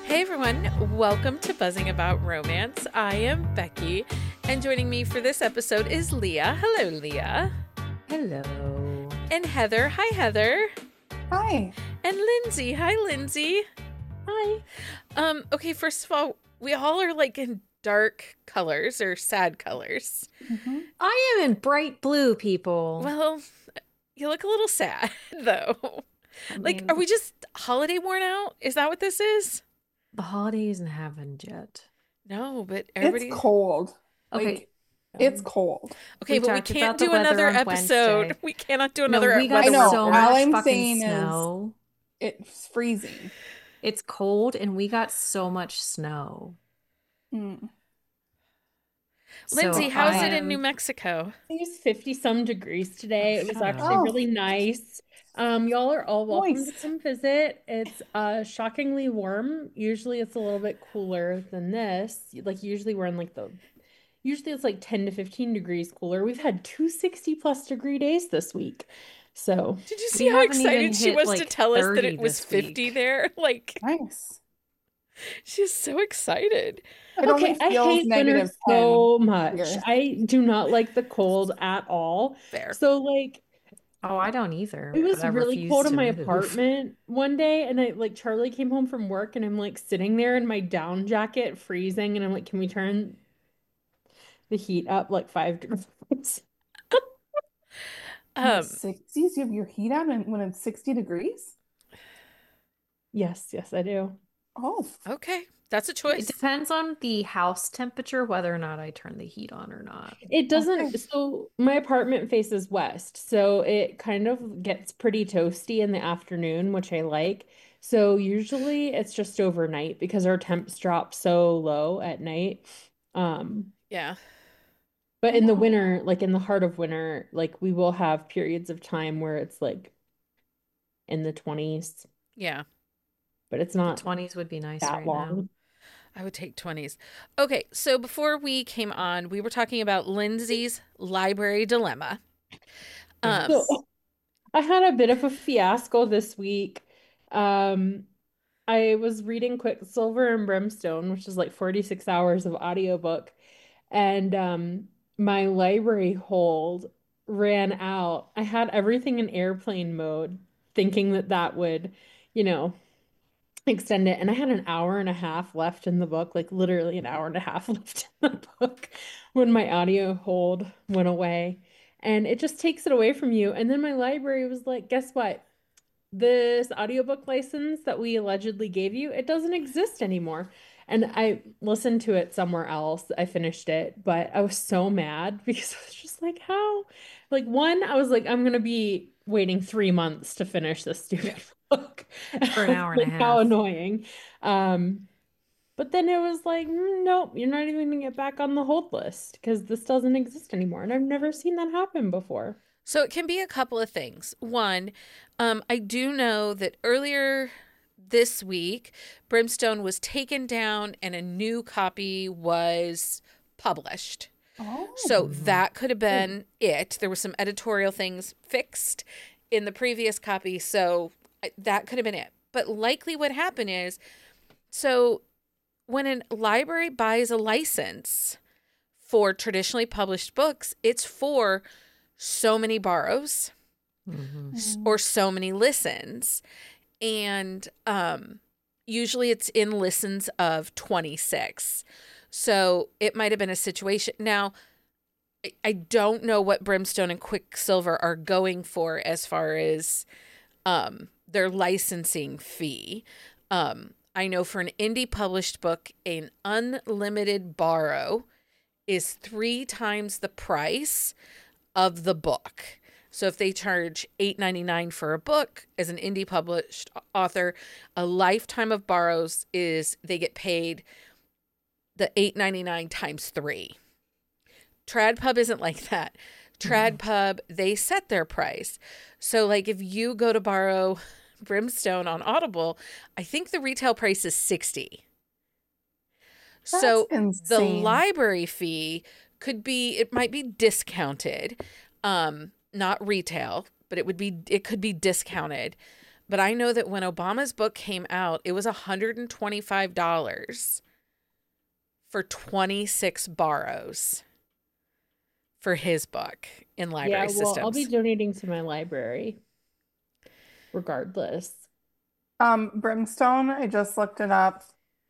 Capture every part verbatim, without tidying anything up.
Hey everyone, welcome to Buzzing About Romance. I am Becky, and joining me for this episode is Leah. Hello, Leah. Hello. And Heather. Hi, Heather. Hi. And Lindsay. Hi, Lindsay. Hi. Um, okay, first of all, we all are like in dark colors or sad colors. Mm-hmm. I am in bright blue, people. Well, you look a little sad, though. I Like, mean, are we just holiday worn out? Is that what this is? the holidays haven't yet. No, but everybody... It's cold. Okay. Like, it's cold. Okay, We but we talked can't about the do weather another on episode. Wednesday. We cannot do another No, we got weather I know. so report. All much I'm fucking saying is- snow. It's freezing. It's cold, and we got so much snow. Mm. Lindsay, So how's I it in am- New Mexico? It was fifty some degrees today. Oh, It was shut actually up. really nice. Um, y'all are all welcome to Moist. come visit. It's uh shockingly warm. Usually it's a little bit cooler than this. Like usually we're in like the usually it's like ten to fifteen degrees cooler. We've had two sixty plus degree days this week. So Did you We see how haven't even excited she hit, was to like, tell us that thirty it was this fifty week. there? Like, Nice. she's so excited. It okay, only I feels hate winter negative so much. here. I do not like the cold at all. Fair. So like Oh, I don't either. it was but I really refuse cold in to my move. apartment one day, and I like Charlie came home from work, and I'm like sitting there in my down jacket, freezing, and I'm like, "Can we turn the heat up like five degrees?" In the Um, sixties, you have your heat on and when it's sixty degrees? Yes, yes, I do. Oh, okay, that's a It choice. depends on the house temperature, whether or not I turn the heat on or not. It doesn't. Okay. So my apartment faces west, so it kind of gets pretty toasty in the afternoon, which I like. So usually it's just overnight because our temps drop so low at night. Um, Yeah. But in the Oh. winter, like in the heart of winter, like we will have periods of time where it's like in the twenties, Yeah. but it's not twenties would be nice that right now. long. I would take twenties. Okay, so before we came on, we were talking about Lindsay's library dilemma. Um, So I had a bit of a fiasco this week. Um, I was reading Quicksilver and Brimstone, which is like forty-six hours of audiobook, and um, my library hold ran out. I had everything in airplane mode, thinking that that would, you know, extend it. And I had an hour and a half left in the book, like literally an hour and a half left in the book when my audio hold went away. And it just takes it away from you. And then my library was like, guess what? This audiobook license that we allegedly gave you, it doesn't exist anymore. And I listened to it somewhere else. I finished it, but I was so mad because I was just like, how? Like, one, I was like, I'm gonna be waiting three months to finish this stupid book. For an hour and a Like, how half. annoying. Um, but then it was like, "Mm, nope, you're not even gonna get back on the hold list because this doesn't exist anymore. And I've never seen that happen before. So it can be a couple of things. One, um, I do know that earlier this week, Brimstone was taken down and a new copy was published. oh. So that could have been it. There were some editorial things fixed in the previous copy, so I- that could have been it. But likely what happened is, so when a library buys a license for traditionally published books, it's for so many borrows Mhm. s- or so many listens. And um, usually it's in listens of twenty-six. So it might have been a situation. Now, I- I don't know what Brimstone and Quicksilver are going for as far as um, their licensing fee. Um, I know for an indie published book, an unlimited borrow is three times the price of the book. So if they charge eight ninety-nine for a book as an indie published author, a lifetime of borrows is they get paid the eight ninety-nine times three. TradPub isn't like that. TradPub, they set their price. So like if you go to borrow Brimstone on Audible, I think the retail price is sixty. So That's the insane. library fee could be, it might be discounted, um, not retail, but it would be, it could be discounted. But I know that when Obama's book came out, it was one hundred twenty-five dollars for twenty-six borrows for his book in library Yeah, well, systems. I'll be donating to my library regardless. Um, Brimstone, I just looked it up.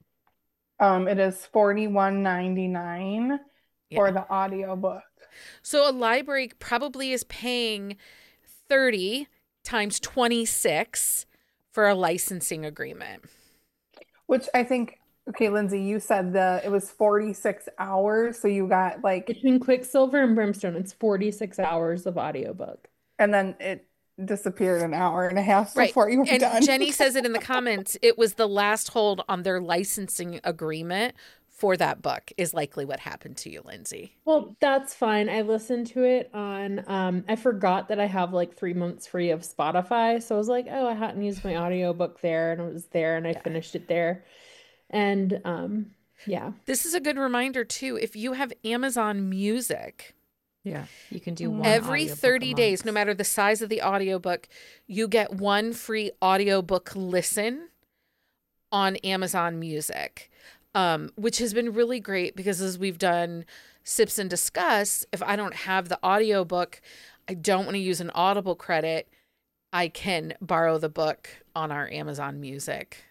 Um, it is forty-one ninety-nine for Yeah. the audiobook. So a library probably is paying thirty times twenty-six for a licensing agreement. Which I think, okay, Lindsay, you said the it was forty-six hours, so you got like, Between Quicksilver and Brimstone, it's forty-six hours of audiobook. and then it disappeared an hour and a half Right. before you were And done. Jenny says it in the comments. It was the last hold on their licensing agreement for that book is likely what happened to you, Lindsay. Well, that's fine. I listened to it on, um, I forgot that I have like three months free of Spotify. So I was like, oh, I hadn't used my audiobook there, and it was there, and I Yeah. finished it there. And um, yeah. This is a good reminder too. If you have Amazon Music, Yeah, you can do Mhm. one every audiobook a thirty days, no month. matter the size of the audiobook, you get one free audiobook listen on Amazon Music, um, which has been really great because as we've done Sips and Discuss, if I don't have the audiobook, I don't want to use an Audible credit, I can borrow the book on our Amazon Music.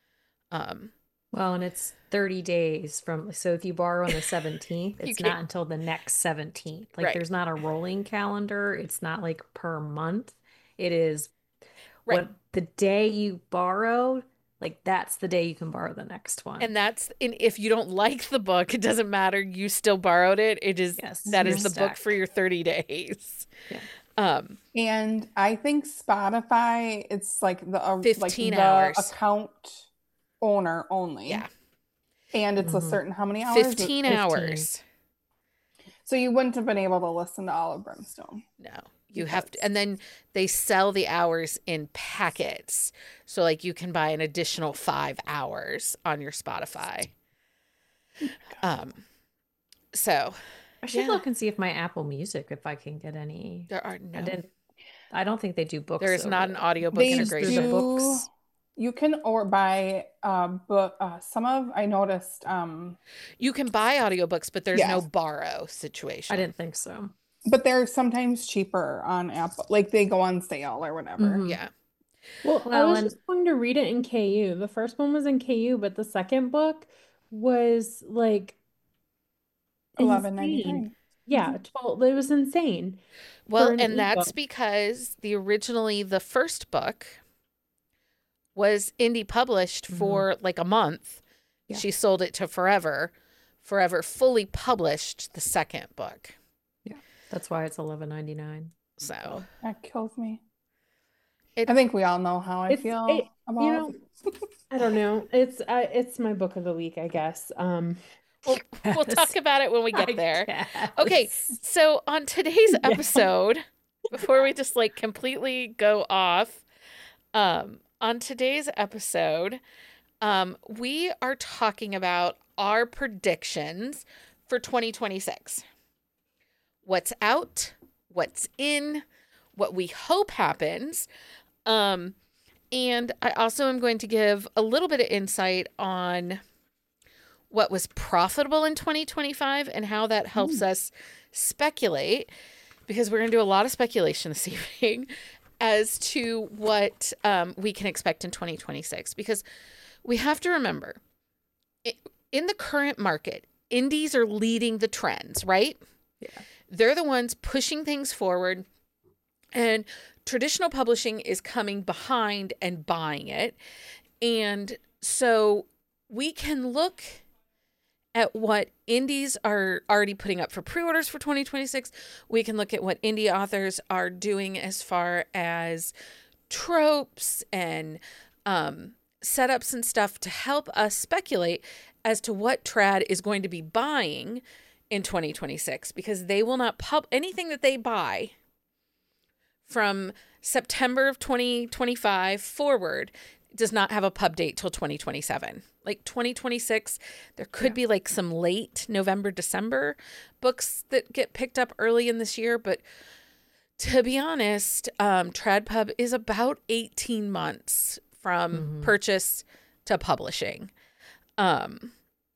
Um, Well, and it's thirty days from, so if you borrow on the seventeenth, You it's can't- not until the next seventeenth. Like Right. there's not a rolling calendar. It's not like per month. It is Right. what the day you borrow, like that's the day you can borrow the next one. And that's, and if you don't like the book, it doesn't matter. You still borrowed it. It is, Yes, that you're is the book stuck. for your thirty days. Yeah. Um, And I think Spotify, it's like the uh, like fifteen the hours. account owner only. Yeah. And it's a Mhm. certain how many hours? fifteen fifteen. hours. So you wouldn't have been able to listen to all of Brimstone. No, you have to, Because- and then they sell the hours in packets. So like you can buy an additional five hours on your Spotify. Um, so I should yeah. look and see if my Apple Music, if I can get any. there are no, I didn't. I don't think they do books. there is not over an it. audiobook They Just through the integration. do. books. You can or buy uh book uh some of I noticed um You can buy audiobooks, but there's no Yes. borrow situation. I didn't think so. but they're sometimes cheaper on Apple, like they go on sale or whatever. Mhm. Yeah. Well, I Well, was and- just going to read it in K U. The first one was in K U, but the second book was like Eleven insane. ninety nine. Yeah, twelve. It was insane Well, for an and that's ebook. because the originally the first book was indie published Mhm. for like a month. Yeah. She sold it to Forever. Forever fully published the second book. That's why it's eleven ninety-nine. So That kills me. It- I think we all know how I It's- feel it- about you know, I don't know. It's uh, it's my book of the week, I guess. Um, we'll, we'll Yes. talk about it when we get I there. guess. Okay, so on today's Yeah. episode, before we just like completely go off, um, on today's episode, um, we are talking about our predictions for twenty twenty-six. What's out, what's in, what we hope happens. Um, and I also am going to give a little bit of insight on what was profitable in twenty twenty-five and how that helps us speculate, because we're going to do a lot of speculation this evening as to what um, we can expect in twenty twenty-six. Because we have to remember, i- in the current market, indies are leading the trends, right? Yeah. They're the ones pushing things forward, and traditional publishing is coming behind and buying it. And so we can look at what indies are already putting up for pre-orders for twenty twenty-six. We can look at what indie authors are doing as far as tropes and um, setups and stuff to help us speculate as to what trad is going to be buying in twenty twenty-six, because they will not pub anything that they buy from September of twenty twenty-five forward does not have a pub date till twenty twenty-seven. Like twenty twenty-six, there could Yeah. be like some late November, December books that get picked up early in this year, but to be honest, um, TradPub is about eighteen months from Mhm. purchase to publishing. Um,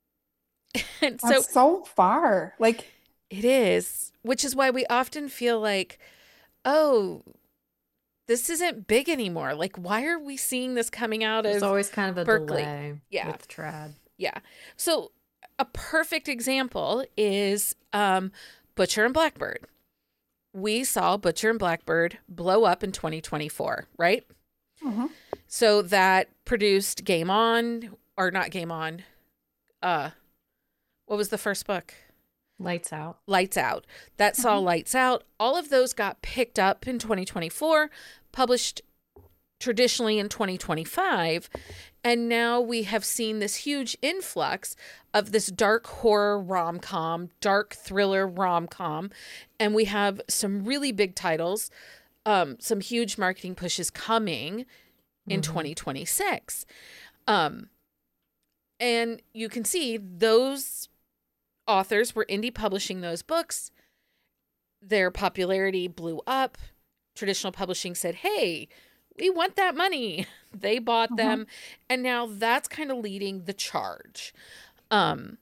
and so That's so far. Like, it is, which is why we often feel like, oh, this isn't big anymore. Like, why are we seeing this coming out There's of always kind of a Berkeley? delay Yeah. with trad. Yeah. So a perfect example is um, Butcher and Blackbird. We saw Butcher and Blackbird blow up in twenty twenty-four, right? mhm. So that produced Game On, or not Game On. Uh, what was the first book? Lights out. Lights Out. That saw Lights Out. All of those got picked up in twenty twenty-four, published traditionally in twenty twenty-five. And now we have seen this huge influx of this dark horror rom-com, dark thriller rom-com. And we have some really big titles, um, some huge marketing pushes coming in Mhm. twenty twenty-six. Um, and you can see those authors were indie publishing those books. Their popularity blew up. Traditional publishing said, hey, we want that money. They bought Mhm. them. And now that's kind of leading the charge. Um,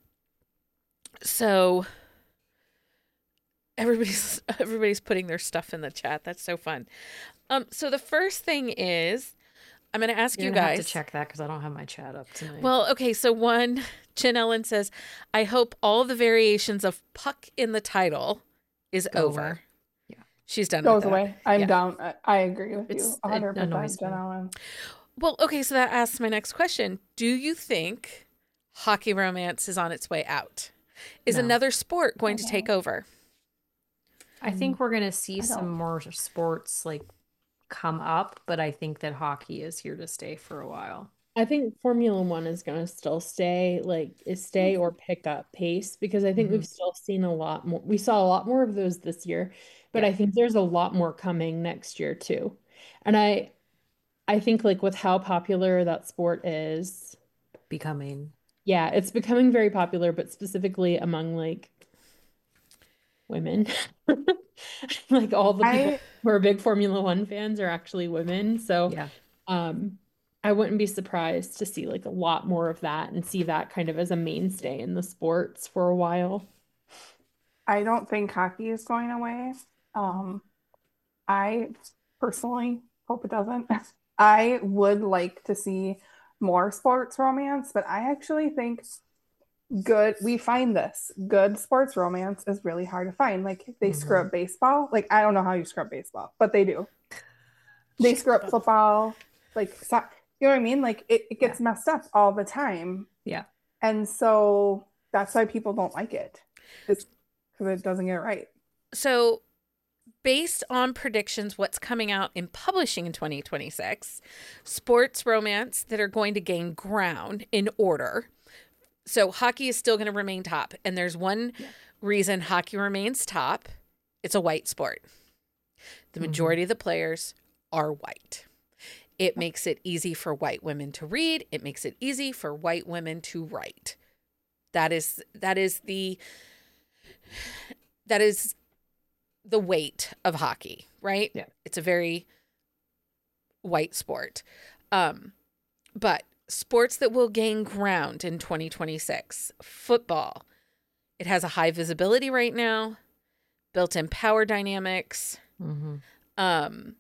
so everybody's everybody's putting their stuff in the chat. That's so fun. Um, so the first thing is, I'm going to ask You're you gonna guys. have to check that because I don't have my chat up tonight. Well, okay, so one, Chin Ellen says, I hope all the variations of Puck in the title is Go over. away. Yeah. She's done Goes with that. away. I'm Yeah. down. I, I agree with It's- you it one hundred annoys percent, Jen me. Ellen. Well, okay, so that asks my next question. Do you think hockey romance is on its way out? Is No. another sport going to Okay. take over? I think we're gonna see I some don't- more sports like come up, but I think that hockey is here to stay for a while. I think Formula One is going to still stay, like, is stay or pick up pace because I think Mhm. we've still seen a lot more. We saw a lot more of those this year, but Yeah. I think there's a lot more coming next year too. And I, I think like with how popular that sport is, Becoming. yeah, it's becoming very popular, but specifically among like women. Like all the people I who are big Formula One fans are actually women. So Yeah. um, I wouldn't be surprised to see like a lot more of that and see that kind of as a mainstay in the sports for a while. I don't think hockey is going away. Um, I personally hope it doesn't. I would like to see more sports romance, but I actually think good, we find this good sports romance is really hard to find. Like they Mhm. screw up baseball. Like I don't know how you screw up baseball, but they do. They screw up football. Like, so, you know what I mean? Like it, it gets messed up all the time. Yeah. And so that's why people don't like it. It's because it doesn't get it right. So, based on predictions, what's coming out in publishing in twenty twenty-six, sports romance that are going to gain ground in order. So, hockey is still going to remain top. And there's one Yeah. reason hockey remains top: it's a white sport. The Mhm. majority of the players are white. It makes it easy for white women to read. It makes it easy for white women to write. That is that is the that is the weight of hockey, right? Yeah. It's a very white sport. Um, but sports that will gain ground in twenty twenty-six, football. It has a high visibility right now, built-in power dynamics. Mhm. Um,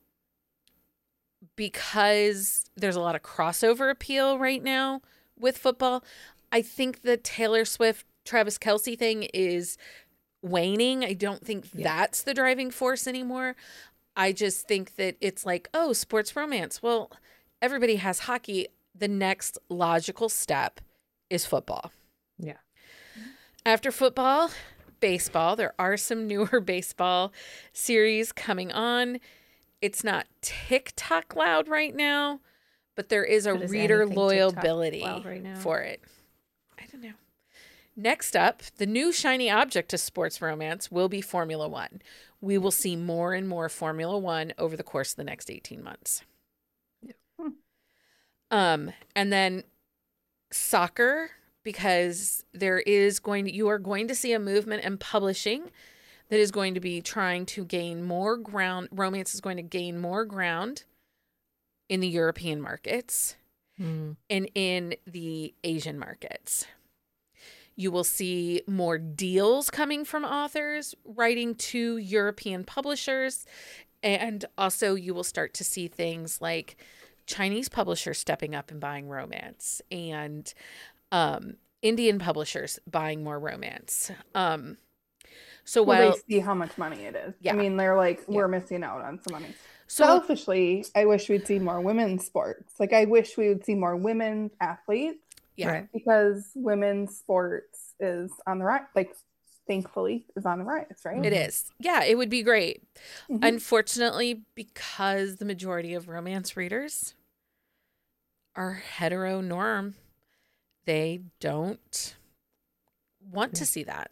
because there's a lot of crossover appeal right now with football, I think the Taylor Swift, Travis Kelce thing is waning. I don't think Yeah. that's the driving force anymore. I just think that it's like, oh, sports romance. Well, everybody has hockey. The next logical step is football. Yeah. After football, baseball. There are some newer baseball series coming on. It's not TikTok loud right now, but there is a But is reader anything TikTok loyalty loud right now? for it. I don't know. Next up, the new shiny object to sports romance will be Formula One. We will see more and more Formula One over the course of the next eighteen months. Hmm. Um, and then soccer, because there is going to, you are going to see a movement in publishing that is going to be trying to gain more ground. Romance is going to gain more ground in the European markets Mm. and in the Asian markets. You will see more deals coming from authors writing to European publishers. And also you will start to see things like Chinese publishers stepping up and buying romance, and um, Indian publishers buying more romance. Um, so Well, while, they see how much money it is. Yeah. I mean, they're like, Yeah. we're missing out on some money. so Selfishly, I wish we'd see more women's sports. Like, I wish we would see more women athletes yeah, Right. because women's sports is on the rise. Like, thankfully, is on the rise, right? it is. Yeah, it would be great. Mhm. Unfortunately, because the majority of romance readers are heteronorm, they don't want to see that.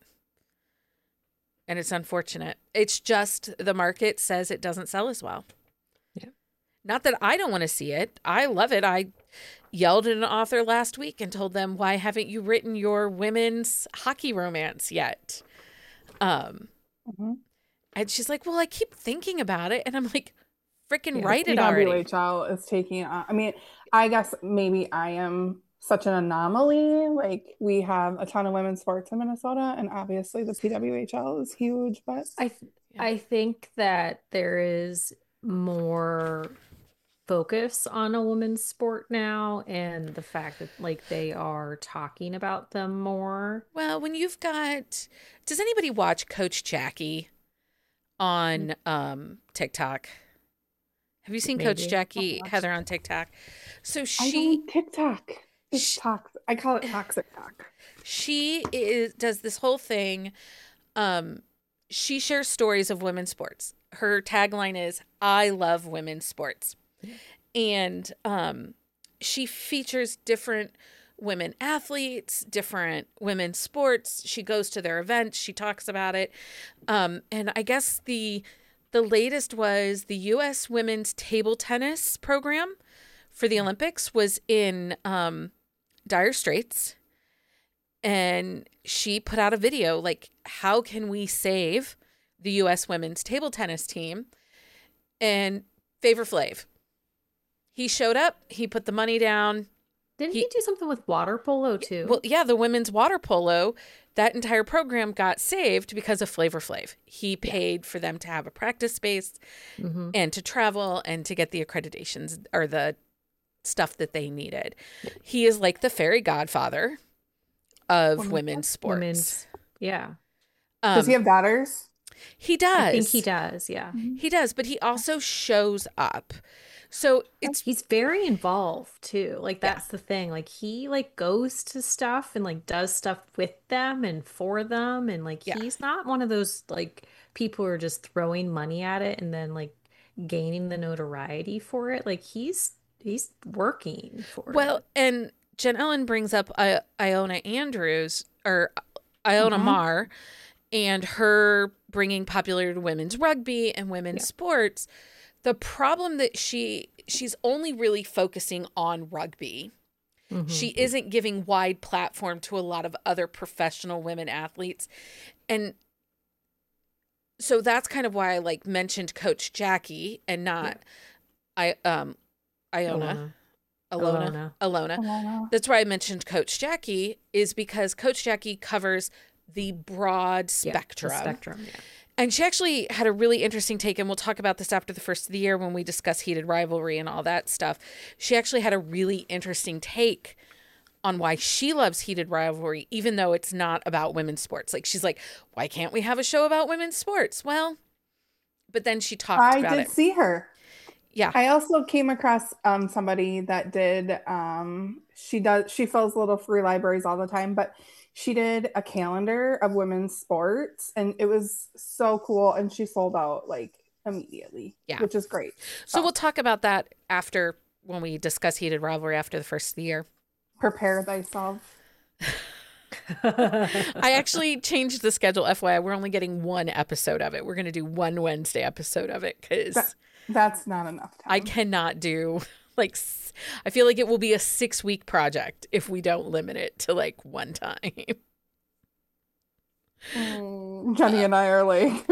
And it's unfortunate. It's just the market says it doesn't sell as well. Yeah. Not that I don't want to see it. I love it. I yelled at an author last week and told them, why haven't you written your women's hockey romance yet? Um, Mhm. and she's like, well, I keep thinking about it. And I'm like, freaking Yeah, write it P W already. H L is taking, uh, I mean, I guess maybe I am such an anomaly. Like, we have a ton of women's sports in Minnesota, and obviously the P W H L is huge, but I th- Yeah. I think that there is more focus on a women's sport now, and the fact that like they are talking about them more. Well, when you've got, does anybody watch Coach Jackie on um, TikTok? Have you seen Coach Maybe. Jackie I'll watch Heather on TikTok? So I she don't TikTok. It's Sh- toxic. I call it toxic talk. she is does this whole thing. Um, she shares stories of women's sports. Her tagline is "I love women's sports," and um, she features different women athletes, different women's sports. She goes to their events. She talks about it, um, and I guess the the latest was the U S women's table tennis program for the Olympics was in um, dire straits. And she put out a video like, how can we save the U S women's table tennis team? And Favor Flav, he showed up, he put the money down. Didn't He- he, do something with water polo too? Well, yeah, the women's water polo, that entire program got saved because of Flavor Flav. He paid for them to have a practice space Mhm. and to travel and to get the accreditations or the stuff that they needed. He is like the fairy godfather of Women's women's sports. Women's, yeah, Um, Does he have daughters? he does. I think he does. Yeah, He does, but he also shows up. So it's he's very involved too. Like that's the thing. Like he like goes to stuff and like does stuff with them and for them, and like Yeah. he's not one of those like people who are just throwing money at it and then like gaining the notoriety for it. Like he's he's working for well, it. and Jen Ellen brings up I- Iona Andrews or Iona Mhm. Marr and her bringing popular to women's rugby and women's Yeah. sports. The problem that she she's only really focusing on rugby. Mhm. She isn't giving wide platform to a lot of other professional women athletes. And so that's kind of why I like mentioned Coach Jackie and not I um Iona Alona Alona. Alona. Alana. That's why I mentioned Coach Jackie is because Coach Jackie covers the broad Yeah, the spectrum. spectrum. Yeah. And she actually had a really interesting take, and we'll talk about this after the first of the year when we discuss heated rivalry and all that stuff. She actually had a really interesting take on why she loves heated rivalry, even though it's not about women's sports. Like, she's like, why can't we have a show about women's sports? Well, but then she talked I about did it. see her. Yeah. I also came across um somebody that did um she does she fills little free libraries all the time, but she did a calendar of women's sports and it was so cool and she sold out like immediately. Yeah. Which is great. So we'll talk about that after when we discuss heated rivalry after the first of the year. Prepare thyself. I actually changed the schedule, F Y I. We're only getting one episode of it. We're going to do one Wednesday episode of it because That- That's not enough time. I cannot do like, s- I feel like it will be a six week project if we don't limit it to like one time. Mm, Jenny and I are like,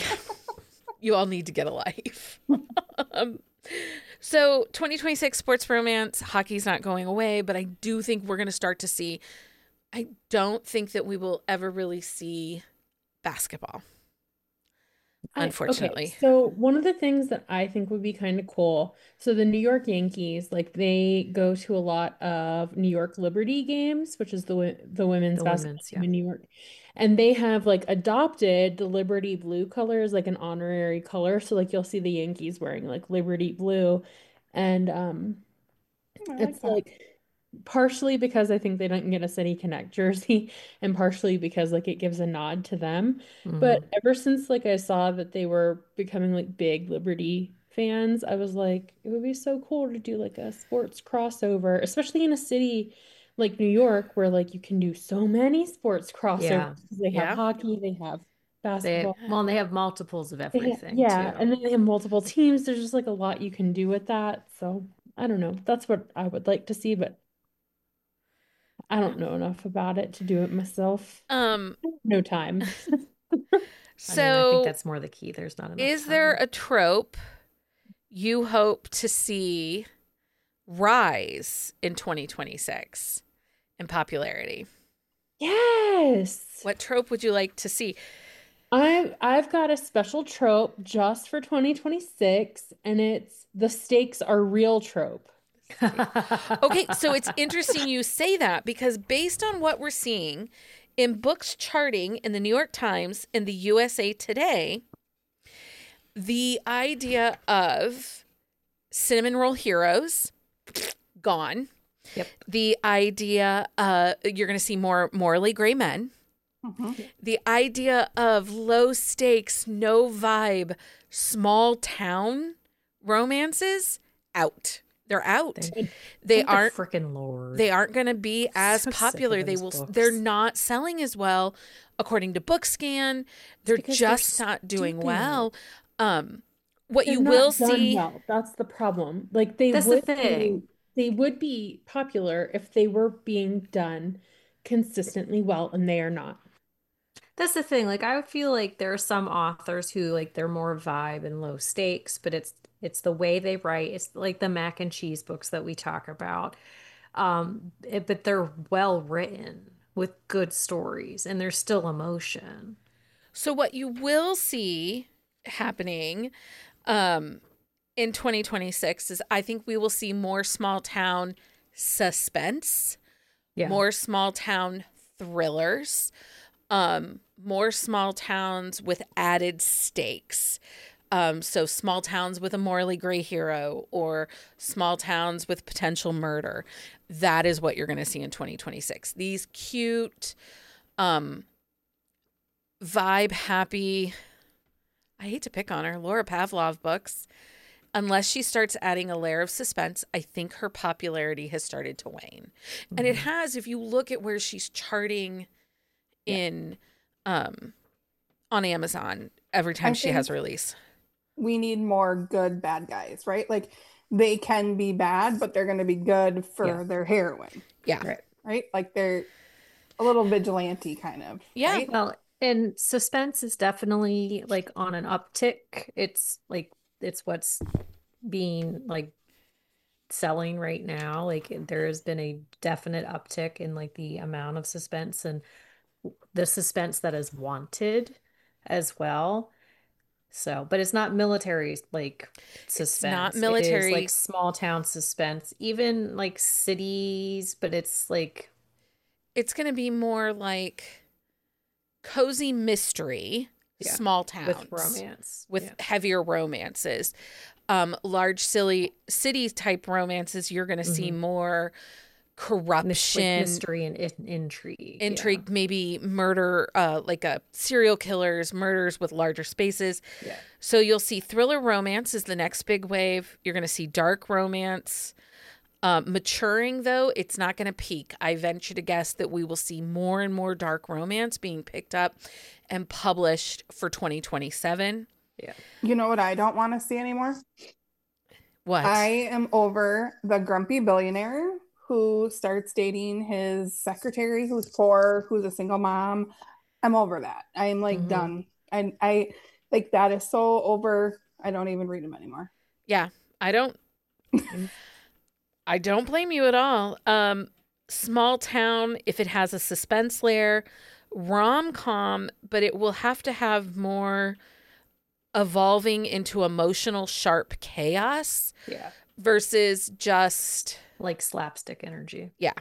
You all need to get a life. um, so twenty twenty-six sports romance, hockey's not going away, but I do think we're going to start to see, I don't think that we will ever really see basketball, I, okay, unfortunately. so one of the things that I think would be kind of cool, so the New York Yankees, like they go to a lot of New York Liberty games, which is the wo- the women's The basketball women's, team yeah. in New York, and they have like adopted the Liberty blue color as like an honorary color. So like you'll see the Yankees wearing like Liberty blue, and um, I like it's that. like partially because I think they don't get a City Connect jersey, and partially because like it gives a nod to them. But Mhm. ever since like I saw that they were becoming like big Liberty fans, I was like, it would be so cool to do like a sports crossover, especially in a city like New York where like you can do so many sports crossovers Yeah. because they have Yeah. hockey, they have They basketball. well, and they have multiples of They ha- everything yeah, too. and then they have multiple teams. There's just like a lot you can do with that. So I don't know. That's what I would like to see, but I don't know enough about it to do it myself. Um, No time. I mean, I think so that's more the key. There's not enough is there time. a trope you hope to see rise in twenty twenty-six in popularity? Yes. What trope would you like to see? I've I've got a special trope just for twenty twenty-six, and it's the stakes are real trope. Okay, so it's interesting you say that because based on what we're seeing in books charting in the New York Times and the U S A Today, the idea of cinnamon roll heroes gone. Yep. The idea uh you're going to see more morally gray men. Mhm. The idea of low stakes, no vibe, small town romances out. They're out. Thank- They Thank the aren't frickin' Lord. they aren't going to be as So sick of popular. They those will books. they're not selling as well according to Bookscan. They're because they're just not doing stupid. well. Um what They're you not will done see well. That's the problem. Like they That's the would be, thing. they would be popular if they were being done consistently well, and they are not. That's the thing. Like I feel like there are some authors who like they're more vibe and low stakes, but it's it's the way they write. It's like the mac and cheese books that we talk about. Um, it- but they're well written with good stories and there's still emotion. So what you will see happening um, in twenty twenty-six is I think we will see more small town suspense, Yeah. more small town thrillers, um, more small towns with added stakes. Um, so small towns with a morally gray hero or small towns with potential murder. That is what you're going to see in twenty twenty-six. These cute, um, vibe happy, I hate to pick on her, Laura Pavlov books. Unless she starts adding a layer of suspense, I think her popularity has started to wane. And it Mhm. has, if you look at where she's charting in um on Amazon every time I she has think a release. we need more good bad guys, right? Like they can be bad, but they're going to be good for Yeah. their heroine, Yeah. Right. right? Like they're a little vigilante kind of, Yeah. right? Well, and suspense is definitely like on an uptick. It's like it's what's being like selling right now. Like there has been a definite uptick in like the amount of suspense and the suspense that is wanted as well. So, but it's not military like It's not suspense. It is military. like small town suspense, even like cities, but it's like It's going to be more like cozy mystery, Yeah. small towns with romance. with Yeah. heavier romances. Um, large silly city type romances, you're going to see Mhm. more Mys- corruption, like mystery and in- intrigue. yeah. intrigue, maybe murder, uh, like a serial killers, murders with larger spaces. Yeah. So you'll see thriller romance is the next big wave. You're going to see dark romance. Um, maturing, though, it's not going to peak. I venture to guess that we will see more and more dark romance being picked up and published for twenty twenty-seven. Yeah. You know what I don't want to see anymore? What? I am over the grumpy billionaire who starts dating his secretary who's poor, who's a single mom. I'm over that. I'm like Mhm. done. And I like that is so over. I don't even read them anymore. Yeah, I don't I don't blame you at all. Um, small town, if it has a suspense layer, rom-com, but it will have to have more evolving into emotional sharp chaos Yeah. versus just Like slapstick energy. yeah.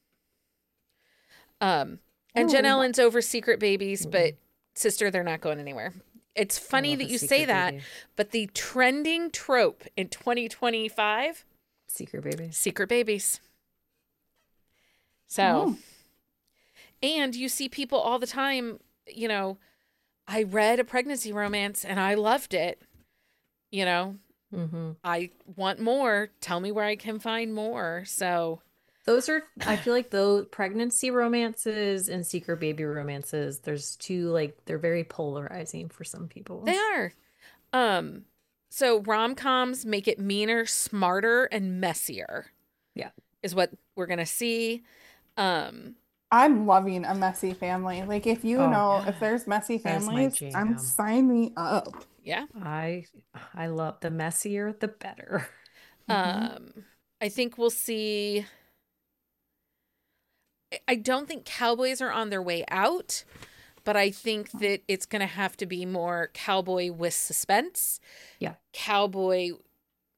Um, and Oh, Jen that. Ellen's over Secret Babies, Mhm. but sister, they're not going anywhere. It's I funny love that a you say secret that, baby. but the trending trope in twenty twenty-five, Secret baby. Secret Babies. So, Oh. and you see people all the time, you know, I read a pregnancy romance and I loved it. You know, Mm-hmm. I want more. Tell me where I can find more. So, Those are, I feel like those pregnancy romances and secret baby romances, there's two, like, they're very polarizing for some people. they are. Um, so rom-coms make it meaner, smarter, and messier. Yeah. Is what we're gonna see. Um, I'm loving a messy family. Like if you Oh, know yeah. if there's messy That is my families, I'm jam. sign me up. yeah. I I love the messier, the better. Mhm. Um, I think we'll see. I- I don't think cowboys are on their way out, but I think that it's going to have to be more cowboy with suspense. Yeah. Cowboy With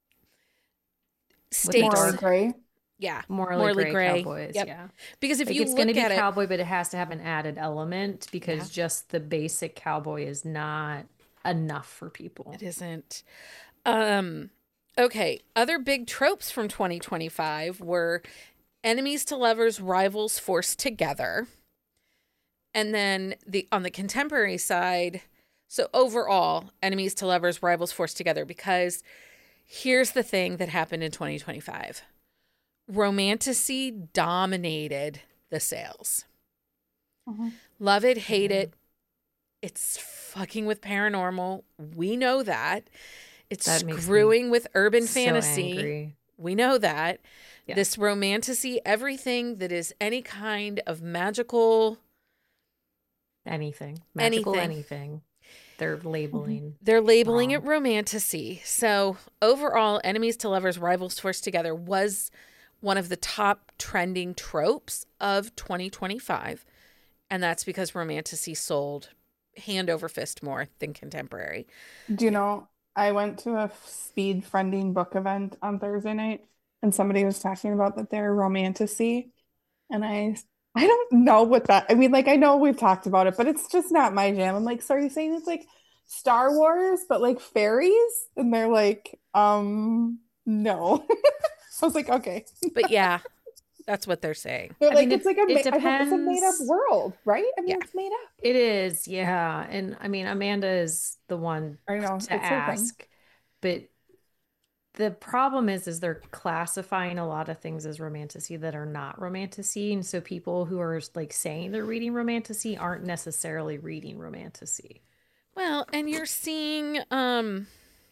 the stakes. Morley dark, Gray. Yeah. Morley Morley gray Gray. cowboys. Yep. Yeah. Because if Like you it's going to look be at it, cowboy, but it has to have an added element because just the basic cowboy is not enough for people. it isn't. Um, okay. Other big tropes from twenty twenty-five were enemies to lovers, rivals forced together. And then the on the contemporary side, so overall, enemies to lovers, rivals forced together, because here's the thing that happened in twenty twenty-five. Romantasy dominated the sales. Mhm. Love it, hate Yeah. it. It's fucking with paranormal. We know that. It's That makes me screwing with urban So fantasy. angry. We know that. Yeah. This romantasy, everything that is any kind of magical Anything. Magical anything. anything. They're labeling. They're labeling wrong. it romantasy. So overall, enemies to lovers, rivals forced together was one of the top trending tropes of twenty twenty-five. And that's because romantasy sold hand over fist more than contemporary. Do you know, I went to a speed friending book event on Thursday night and somebody was talking about that they're romantasy. And I I don't know what that I mean, like I know we've talked about it, but it's just not my jam. I'm like, so are you saying it's like Star Wars, but like fairies? And they're like, um, no. I was like, okay. But yeah, that's what they're saying. They're I like, mean, it's it, like a, it ma- I don't- it's a made up depends. world, right? I mean, Yeah. it's made up. It is, yeah. And I mean, Amanda is the one I know, to it's her thing. ask. But the problem is, is they're classifying a lot of things as romantasy that are not romantasy. And so people who are like saying they're reading romantasy aren't necessarily reading romantasy. Well, and you're seeing um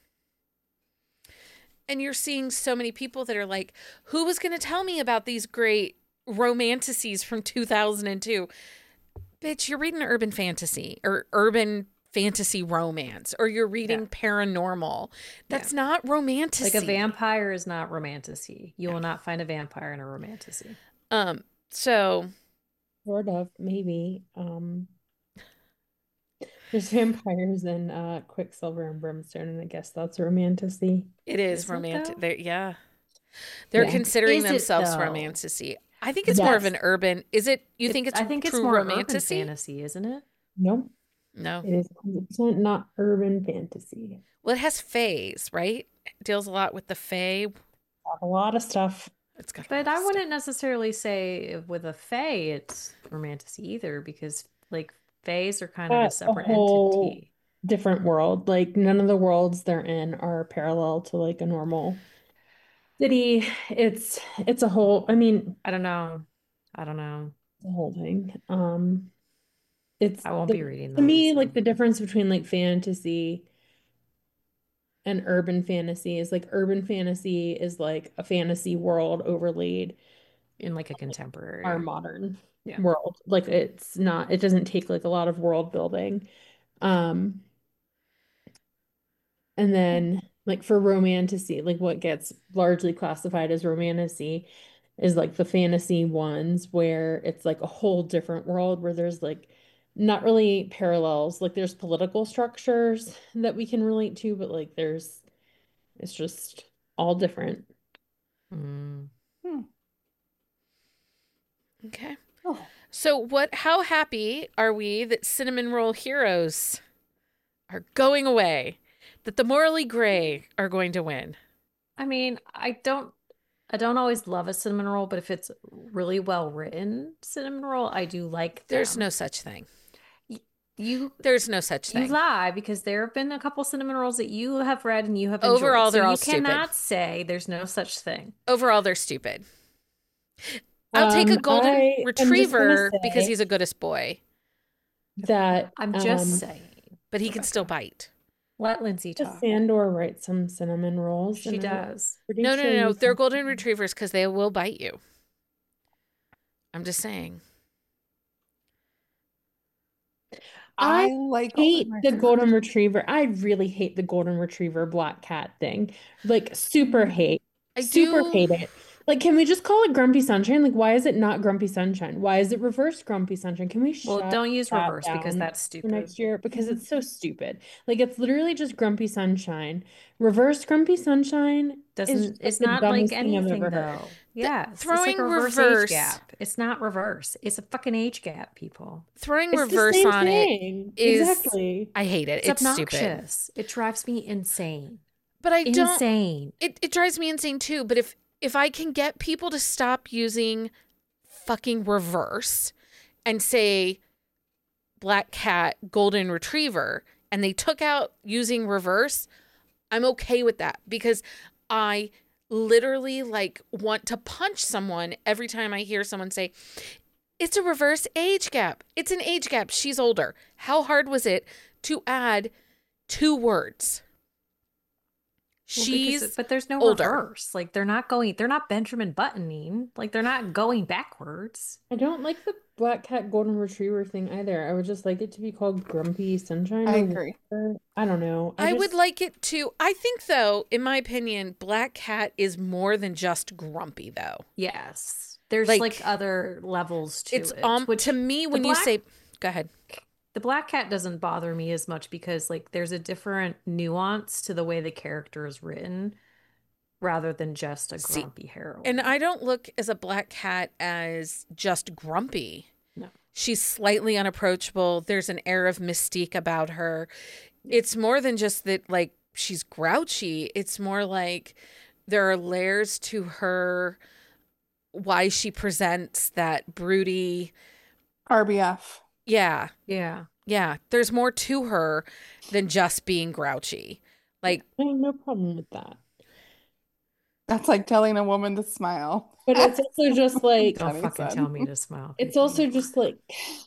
and you're seeing so many people that are like, who was going to tell me about these great romantasies from two thousand two? Bitch, you're reading urban fantasy or urban fantasy romance, or you're reading Yeah. paranormal. That's not romantasy. Like a vampire is not romantasy. You will not find a vampire in a romantasy. Um, so Sort of, maybe. Um, there's vampires in uh Quicksilver and Brimstone, and I guess that's romantasy. it is, Is it, romantic. though? They're, yeah. They're Yeah. considering Is it, themselves though? romantasy. I think it's more of Yes. an urban. Is it? You It- think it's I think it's true more urban romantasy? fantasy, isn't it? No, No. it is one hundred percent not urban fantasy. Well, it has fays, right? It deals a lot with the fae. Got a lot of stuff. It's got. a But lot I of wouldn't necessarily say with a fae it's romantasy either, because like fays are kind of a That's a separate whole entity. different world. Like none of the worlds they're in are parallel to like a normal city. It's it's a whole. I mean, I don't know. I don't know. the whole thing. Um, it's I won't the, be reading to me those. like the difference between like fantasy and urban fantasy is like urban fantasy is like a fantasy world overlaid in like a contemporary. our modern Yeah. world. Like it's not, it doesn't take like a lot of world building. Um, and then like for romantasy, like what gets largely classified as romantasy is like the fantasy ones where it's like a whole different world where there's like not really parallels. Like there's political structures that we can relate to, but like there's, it's just all different. Mm. Hmm. Okay. Oh. So what how happy are we that cinnamon roll heroes are going away? That the morally gray are going to win? I mean, I don't I don't always love a cinnamon roll, but if it's really well written cinnamon roll, I do like them. There's no such thing. Y- You There's no such you thing. lie because there have been a couple cinnamon rolls that you have read and you have enjoyed. Overall, they're so all you stupid. cannot say there's no such thing. Overall, they're stupid. I'll take a Um, golden I am just gonna retriever because say he's a goodest boy, that I'm just um, saying. but he can still Rebecca. bite. Let Lindsay talk. Sandor writes some cinnamon rolls. She and I'm does. pretty No, no, sure no, no. you They're can- golden retrievers because they will bite you. I'm just saying. I I like hate golden the retrievers. golden retriever. I really hate the golden retriever black cat thing. Like super hate. I Super do- hate it. Like, can we just call it Grumpy Sunshine? Like, why is it not Grumpy Sunshine? Why is it reverse Grumpy Sunshine? Can we Well, shut don't use that reverse because down that's for stupid. next year? Because it's so stupid. Like, it's literally just Grumpy Sunshine. Reverse Grumpy Sunshine is Doesn't just, like, it's the not like dumbest thing I've anything ever heard. though. Yes, it's throwing like a reverse, reverse- age gap. It's not reverse. It's a fucking age gap, people. Throwing It's the reverse same on it thing. is- Exactly. I hate it. It's, It's, stupid. obnoxious. It drives me insane. But I don't Insane. it, it drives me insane too. But if if I can get people to stop using fucking reverse and say black cat, golden retriever, and they took out using reverse, I'm okay with that because I literally like want to punch someone every time I hear someone say, it's a reverse age gap. It's an age gap. She's older. How hard was it to add two words? Well, She's because, but there's no older. reverse. Like they're not going. They're not Benjamin buttoning. Like they're not going backwards. I don't like the black cat golden retriever thing either. I would just like it to be called Grumpy Sunshine. I or agree. whatever. I don't know. I, would just- like it to. I think, though, in my opinion, Black Cat is more than just grumpy, though. Yes, there's Like, like, other levels to It's it. um which to me when the you black- say, go ahead. the black cat doesn't bother me as much because like there's a different nuance to the way the character is written, rather than just a See, grumpy heroine. And I don't look as a Black Cat as just grumpy. No. She's slightly unapproachable. There's an air of mystique about her. It's more than just that, like, she's grouchy. It's more like there are layers to her, why she presents that broody. R B F. Yeah. yeah, Yeah. There's more to her than just being grouchy. Like, I have no problem with that. That's like telling a woman to smile. But it's also just like don't Funny fucking son. tell me to smile. it's people. also just like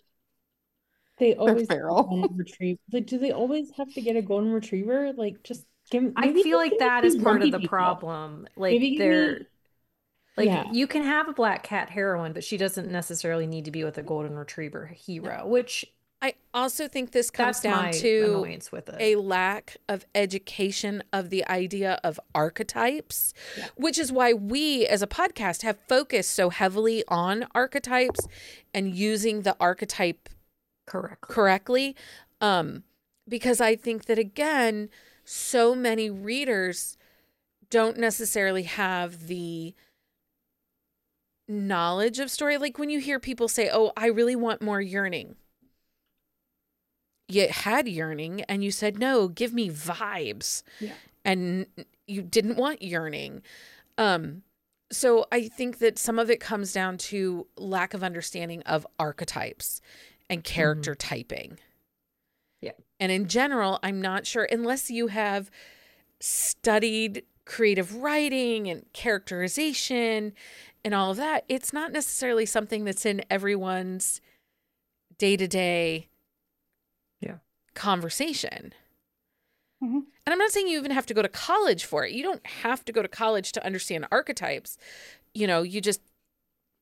they always have a feral. golden retriever. Like, do they always have to get a golden retriever? Like, just give. I maybe feel just like give me that two is part grumpy of the people. problem. Like Maybe give they're me- like Yeah. you can have a black cat heroine, but she doesn't necessarily need to be with a golden retriever hero, which I also think this comes that's down my to annoyance with it. a lack of education of the idea of archetypes, Yeah. which is why we as a podcast have focused so heavily on archetypes and using the archetype Correctly. correctly. Um, because I think that, again, so many readers don't necessarily have the knowledge of story. Like when you hear people say, oh, I really want more yearning. You had yearning and you said, no, give me vibes. Yeah. And you didn't want yearning. Um, so I think that some of it comes down to lack of understanding of archetypes and character typing. Yeah. And in general, I'm not sure, unless you have studied creative writing and characterization and all of that, it's not necessarily something that's in everyone's day-to-day Yeah. conversation. Mhm. And I'm not saying you even have to go to college for it. You don't have to go to college to understand archetypes. You know, you just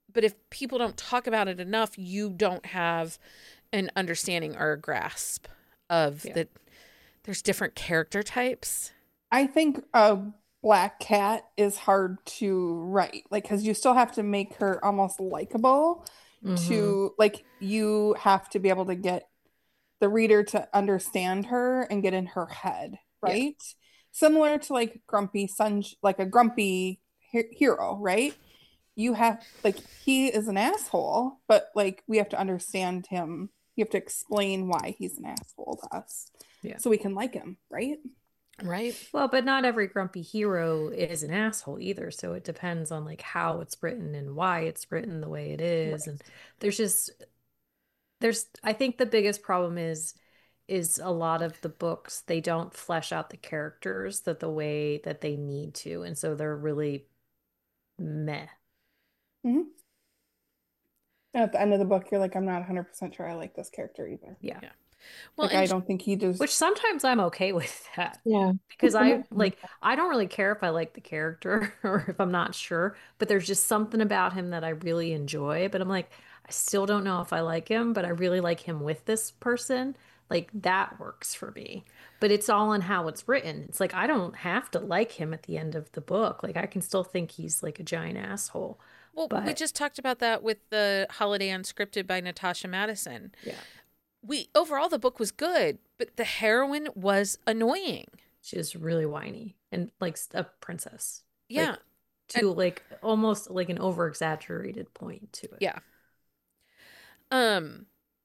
but if people don't talk about it enough, you don't have an understanding or a grasp of Yeah. that there's different character types. I think a black cat is hard to write, like, because you still have to make her almost likable Mhm. to, like, you have to be able to get the reader to understand her and get in her head, Yeah. right? Similar to like grumpy sun, like a grumpy he- hero, right? You have, like, he is an asshole, but like we have to understand him. You have to explain why he's an asshole to us, Yeah. so we can like him, right? Right. Well, but not every grumpy hero is an asshole either. So it depends on like how it's written and why it's written the way it is. Right. And there's just there's I think the biggest problem is is a lot of the books, they don't flesh out the characters that the way that they need to. And so they're really meh. Mhm. And at the end of the book, you're like, I'm not one hundred percent sure I like this character either. Yeah. Yeah. Well, Like, I and don't think he does. Which sometimes I'm okay with that. Yeah. Because I like I don't really care if I like the character or if I'm not sure, but there's just something about him that I really enjoy. But I'm like, I still don't know if I like him, but I really like him with this person. Like that works for me. But it's all in how it's written. It's like I don't have to like him at the end of the book. Like I can still think he's like a giant asshole. well, we But just talked about that with the Holiday Unscripted by Natasha Madison. yeah, We overall the book was good, but the heroine was annoying. she was really whiny and like a princess. Yeah. Like, to like almost like an over exaggerated point to it. Yeah. Um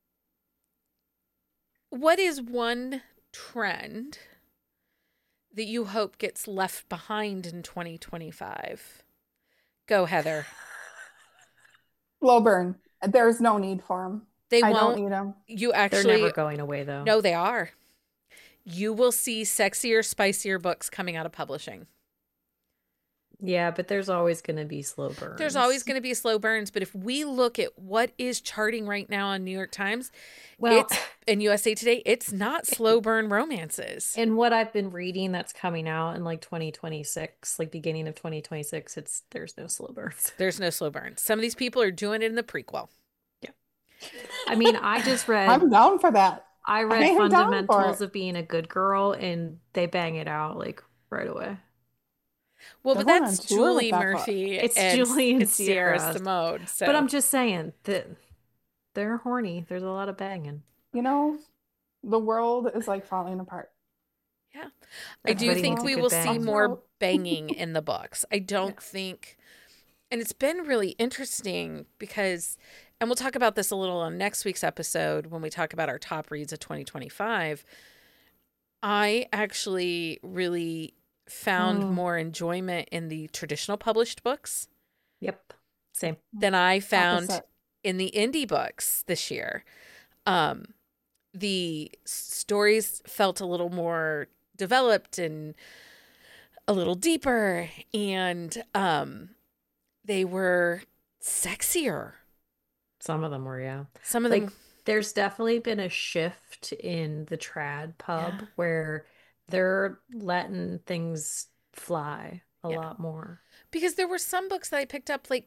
what is one trend that you hope gets left behind in twenty twenty-five? Go, Heather. Slow burn. There's no need for him. They I won't. don't need him. You They're actually never going away though. No, they are. You will see sexier, spicier books coming out of publishing. Yeah, but there's always going to be slow burns. There's always going to be slow burns, but if we look at what is charting right now on New York Times, well, it's in U S A Today, it's not slow burn romances. and what I've been reading that's coming out in like twenty twenty-six, like beginning of twenty twenty-six, it's there's no slow burns. There's no slow burns. Some of these people are doing it in the prequel. I mean, I just read I'm down for that. I I read am down for Fundamentals it. of Being a Good Girl and they bang it out like right away. Well, They're but going that's on tour with Julie that book. Murphy. It's and Julie and it's Sierra Sierra. Simone. So. But I'm just saying that they're horny. There's a lot of banging. You know, the world is like falling apart. Yeah. I do Everybody think needs a we good will bang. see more banging in the books. I don't Yeah. think, and it's been really interesting because, and we'll talk about this a little on next week's episode when we talk about our top reads of twenty twenty-five. I actually really found Mm. more enjoyment in the traditional published books Yep. Same. than I found Opposite. in the indie books this year. Um, the stories felt a little more developed and a little deeper, and um, they were sexier. Some of them were, yeah. Some of Like them, there's definitely been a shift in the trad pub Yeah. where they're letting things fly a Yeah. lot more. because there were some books that I picked up, like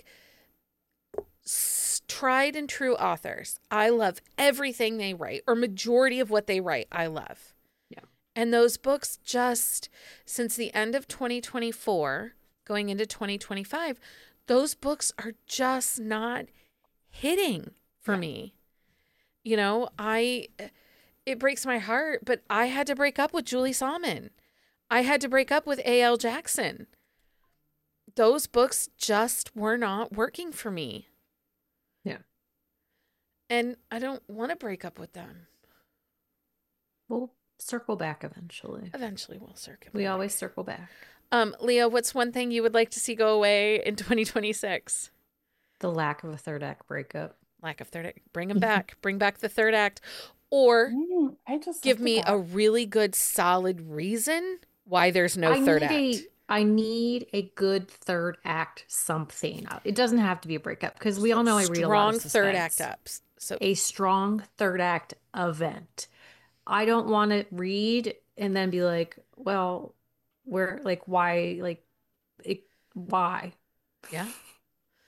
s- tried and true authors. I love everything they write, or majority of what they write, I love. Yeah. And those books just, since the end of twenty twenty-four, going into twenty twenty-five, those books are just not hitting for Yeah. me. You know, I, it breaks my heart, but I had to break up with Julie Salmon. I had to break up with A L Jackson. Those books just were not working for me. Yeah. And I don't want to break up with them. We'll circle back eventually. Eventually we'll circle We back. always circle back. Um, Leah, what's one thing you would like to see go away in twenty twenty-six? The lack of a third act breakup. Lack of third act. Bring them back. Bring back the third act. Or Mm, I just give looked me at a that. really good, solid reason why there's no I third need act. a I need a good third act something. It doesn't have to be a breakup because we all know I read a lot Strong of third suspense. act ups. So A strong third act event. I don't want to read and then be like, well, where, like, why, like, it, why? yeah.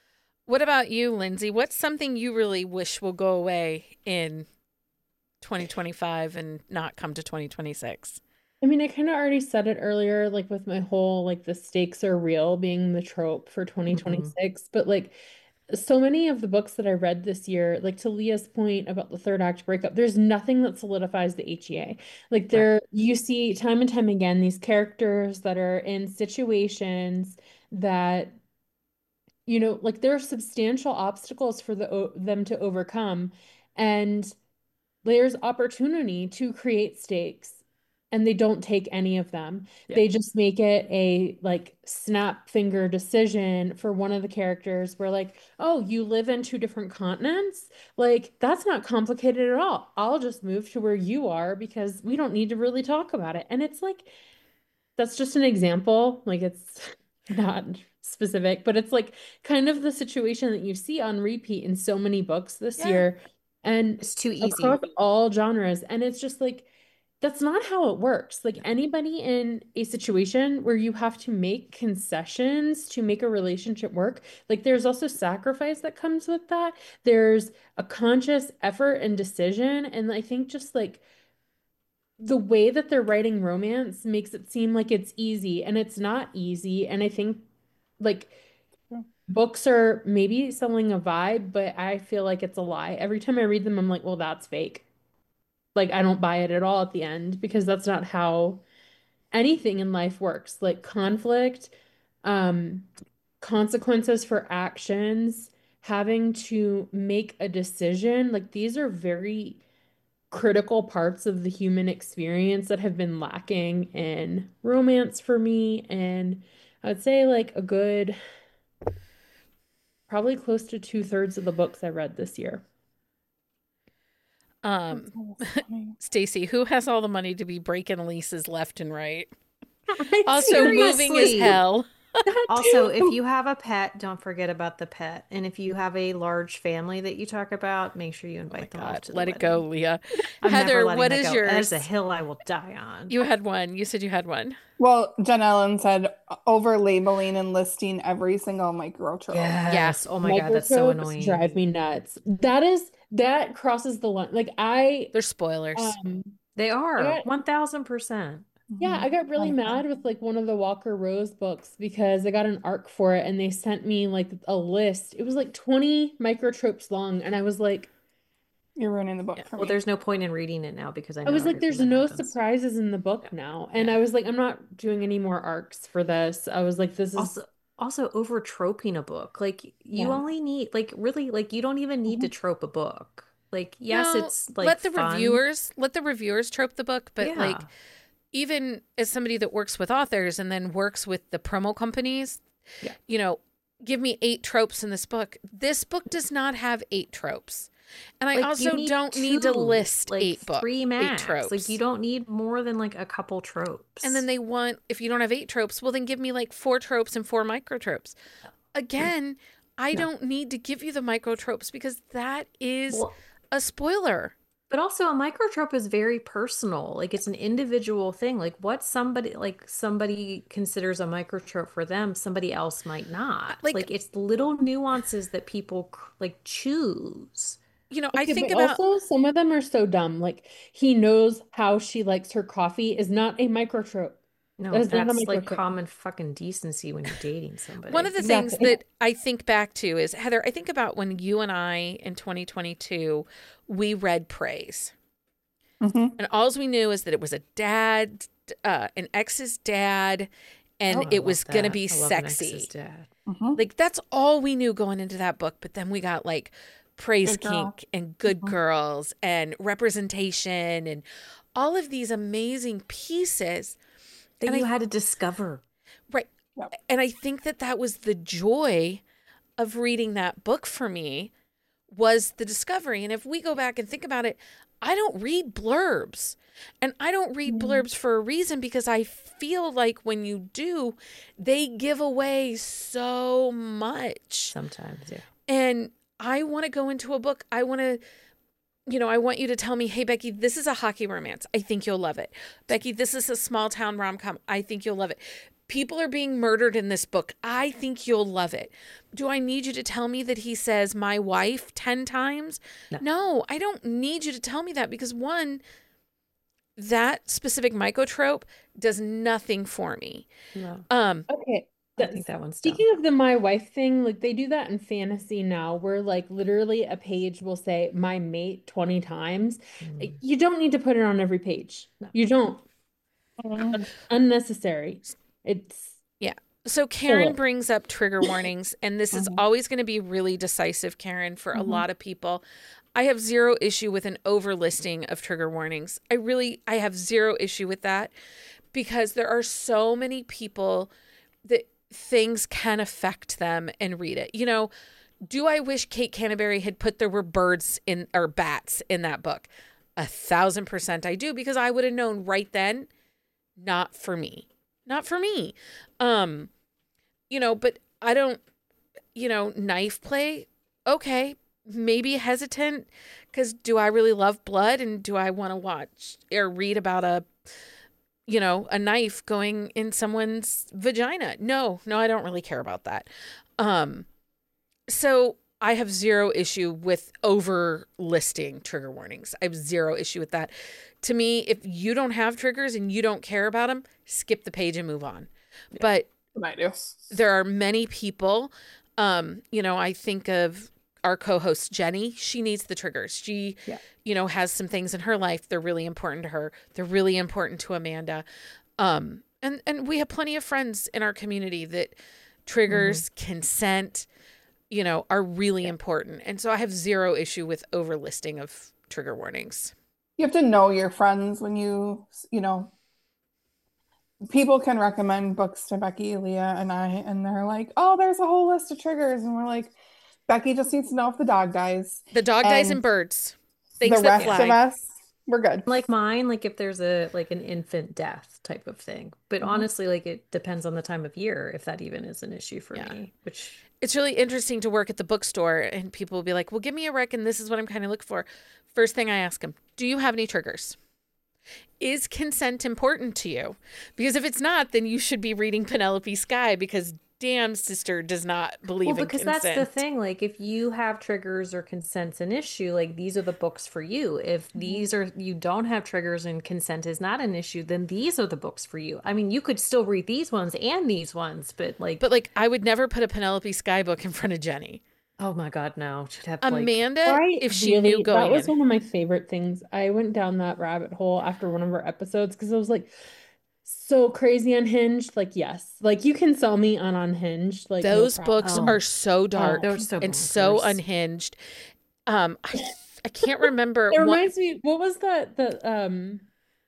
What about you, Lindsay? What's something you really wish will go away in twenty twenty-five and not come to twenty twenty-six? I mean, I kind of already said it earlier, like with my whole, like, the stakes are real being the trope for twenty twenty-six. Mm-hmm. But like, so many of the books that I read this year, like to Leah's point about the third act breakup, there's nothing that solidifies the H E A. Like there, right. You see time and time again, these characters that are in situations that, you know, like there are substantial obstacles for the them to overcome. And there's opportunity to create stakes. And they don't take any of them. Yeah. They just make it a like snap finger decision for one of the characters where like, oh, you live in two different continents? Like, that's not complicated at all. I'll just move to where you are because we don't need to really talk about it. And it's like, that's just an example. Like, it's not specific, but it's like kind of the situation that you see on repeat in so many books this yeah. year. And it's too easy across all genres. And it's just like, that's not how it works. Like anybody in a situation where you have to make concessions to make a relationship work, like there's also sacrifice that comes with that. There's a conscious effort and decision. And I think just like the way that they're writing romance makes it seem like it's easy, and it's not easy. And I think like yeah. books are maybe selling a vibe, but I feel like it's a lie. Every time I read them, I'm like, well, that's fake. Like, I don't buy it at all at the end because that's not how anything in life works. Like conflict, um, consequences for actions, having to make a decision. Like these are very critical parts of the human experience that have been lacking in romance for me. And I would say like a good, probably close to two thirds of the books I read this year. Um, Stacy, who has all the money to be breaking leases left and right? Also Seriously. moving as hell. Also, if you have a pet, don't forget about the pet. And if you have a large family that you talk about, make sure you invite oh them. God, to let the it go, Leah. I'm Heather, what is go. yours? That is a hill I will die on. You had one. You said you had one. Well, Jen Ellen said over labeling and listing every single microtrope. Yes. yes. Oh my God, that's so annoying. Drive me nuts. That is that crosses the line. Like I, they're spoilers. Um, they are one thousand percent. Yeah, I got really mad with like one of the Walker Rose books because I got an arc for it and they sent me like a list. It was like twenty microtropes long, and I was like, "You're ruining the book." Yeah. For well, me. there's no point in reading it now because I. Know I was like, "There's no happens. surprises in the book yeah. now," and yeah. I was like, "I'm not doing any more arcs for this." I was like, "This is." Also, also over troping a book. Like you yeah. only need like really like you don't even need mm-hmm. to trope a book. Like yes, no, it's like let the fun. reviewers let the reviewers trope the book, but yeah. like. Even as somebody that works with authors and then works with the promo companies, yeah. you know, give me eight tropes in this book. This book does not have eight tropes. And I like, also need don't two, need to list like eight books. Three max. Eight tropes. Like you don't need more than like a couple tropes. And then they want, if you don't have eight tropes, well then give me like four tropes and four microtropes. Again, I no. don't need to give you the microtropes because that is well, a spoiler. But also a microtrope is very personal. Like it's an individual thing. Like what somebody like somebody considers a microtrope for them, somebody else might not. Like, like it's little nuances that people like choose. You know, okay, I think but about also some of them are so dumb. Like he knows how she likes her coffee is not a microtrope. No, that that's like common fucking decency when you're dating somebody. One of the exactly. things that I think back to is, Heather, I think about when you and I in twenty twenty-two, we read Praise. Mm-hmm. And all we knew is that it was a dad, uh, an ex's dad, and oh, it was going to be sexy. Mm-hmm. Like that's all we knew going into that book. But then we got like Praise Kink and Good mm-hmm. Girls and representation and all of these amazing pieces. That and you I, had to discover. Right. Yep. And I think that that was the joy of reading that book for me was the discovery. And if we go back and think about it, I don't read blurbs. And I don't read mm. blurbs for a reason because I feel like when you do, they give away so much. Sometimes, yeah. And I want to go into a book. I want to... You know, I want you to tell me, hey, Becky, this is a hockey romance. I think you'll love it. Becky, this is a small town rom-com. I think you'll love it. People are being murdered in this book. I think you'll love it. Do I need you to tell me that he says my wife ten times? No. No, I don't need you to tell me that because one, that specific mycotrope does nothing for me. No. Um, Okay. I That- think that one's dumb. Speaking of the my wife thing, like they do that in fantasy now, where like literally a page will say my mate twenty times. Mm. You don't need to put it on every page. No. You don't. Mm. Un- unnecessary. It's So Karen Philip. brings up trigger warnings, and this is Mhm. always going to be really decisive, Karen, for a Mhm. lot of people. I have zero issue with an overlisting of trigger warnings. I really, I have zero issue with that because there are so many people that things can affect them and read it. You know, do I wish Kate Canterbury had put there were birds in or bats in that book? A thousand percent I do because I would have known right then, not for me. Not for me. Um, you know, but I don't, you know, knife play. Okay, maybe hesitant because do I really love blood and do I want to watch or read about a, you know, a knife going in someone's vagina? No, no, I don't really care about that. Um, so I have zero issue with over listing trigger warnings. I have zero issue with that. To me, if you don't have triggers and you don't care about them, skip the page and move on. Yeah. But I do. there are many people, um, you know, I think of our co-host Jenny. She needs the triggers. She, Yeah. you know, has some things in her life. They're really important to her. They're really important to Amanda. Um, and, and we have plenty of friends in our community that triggers, consent, you know, are really important. And so I have zero issue with overlisting of trigger warnings. You have to know your friends when you, you know, people can recommend books to Becky, Leah, and I, and they're like, oh, there's a whole list of triggers. And we're like, Becky just needs to know if the dog dies. The dog dies And and birds. Things the that rest fly. of us, we're good. Like mine, like if there's a like an infant death type of thing. But Mhm. honestly, like it depends on the time of year if that even is an issue for Yeah. me. Which It's really interesting to work at the bookstore and people will be like, well, give me a rec and this is what I'm kind of looking for. First thing I ask them, do you have any triggers? Is consent important to you? Because if it's not, then you should be reading Penelope Sky because damn sister does not believe well, in because consent. that's the thing. Like if you have triggers or consent's an issue, like these are the books for you. If these are you don't have triggers and consent is not an issue, then these are the books for you. I mean, you could still read these ones and these ones, but like But like, I would never put a Penelope Sky book in front of Jenny. oh my God, no. She'd have like Amanda, I if she knew really, going that was in. one of my favorite things. I went down that rabbit hole after one of our episodes because I was like so crazy unhinged. Like, yes, like you can sell me on unhinged. Like no Those problem. books Oh. are so dark they're so and so bonkers. unhinged. Um, I, I can't remember. It what- reminds me, what was that the um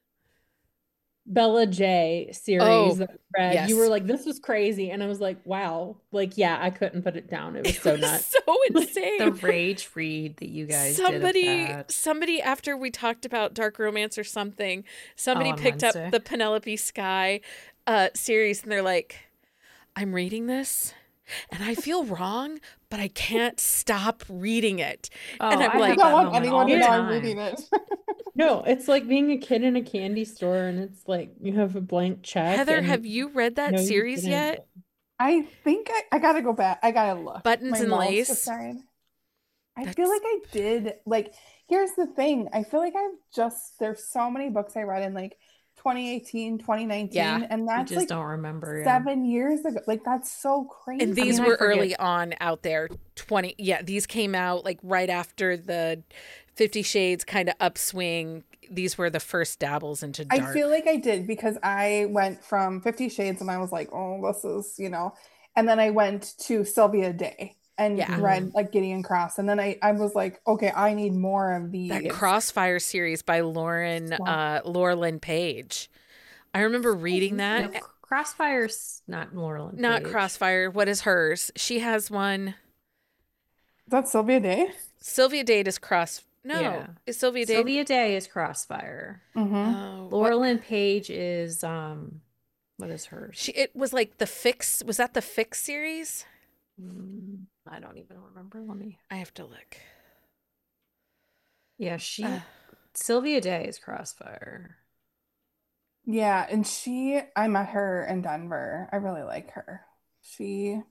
Bella J series Oh, that I read? yes. You were like, this was crazy, and I was like, wow, like yeah, I couldn't put it down. It was so It was nuts. so insane. the rage read that you guys somebody did of that. somebody after we talked about dark romance or something, somebody Oh, on picked up Wednesday. the Penelope Sky uh series and they're like, I'm reading this and I feel wrong, but I can't stop reading it. Oh, and I'm I have like- I don't that want moment anyone all to the know I'm time. reading it. No, it's like being a kid in a candy store, and it's like you have a blank check. Heather, and have you read that no, you series didn't. yet? I think I, I gotta go back. I gotta look. Buttons My and mouse Lace? aside. I That's- feel like I did. Like, here's the thing. I feel like I've just, there's so many books I read in like twenty eighteen, twenty nineteen, Yeah. and You that's just like don't remember. Yeah. seven years ago. Like, that's so crazy. And these mean, I were forget- early on out there. twenty Yeah, these came out like right after the Fifty Shades kind of upswing. These were the first dabbles into dark. I feel like I did because I went from Fifty Shades and I was like, oh, this is, you know, and then I went to Sylvia Day and Yeah. read like Gideon Cross. And then I, I was like, okay, I need more of these. That Crossfire series by Lauren, Wow. uh, Laura Lynn Page. I remember reading No, that. C- Crossfire's not Laurel. Not Crossfire. What is hers? She has one. Is that Sylvia Day? Sylvia Date is Cross. No, Yeah. is Sylvia Date? Sylvia Day is Crossfire. Mm-hmm. Oh, what- Laurel and Page is um, what is hers? She. It was like the Fix. Was that the Fix series? Mm, I don't even remember. Let me. I have to look. Yeah, she. Uh, Sylvia Day is Crossfire. Yeah, and she, I met her in Denver. I really like her. She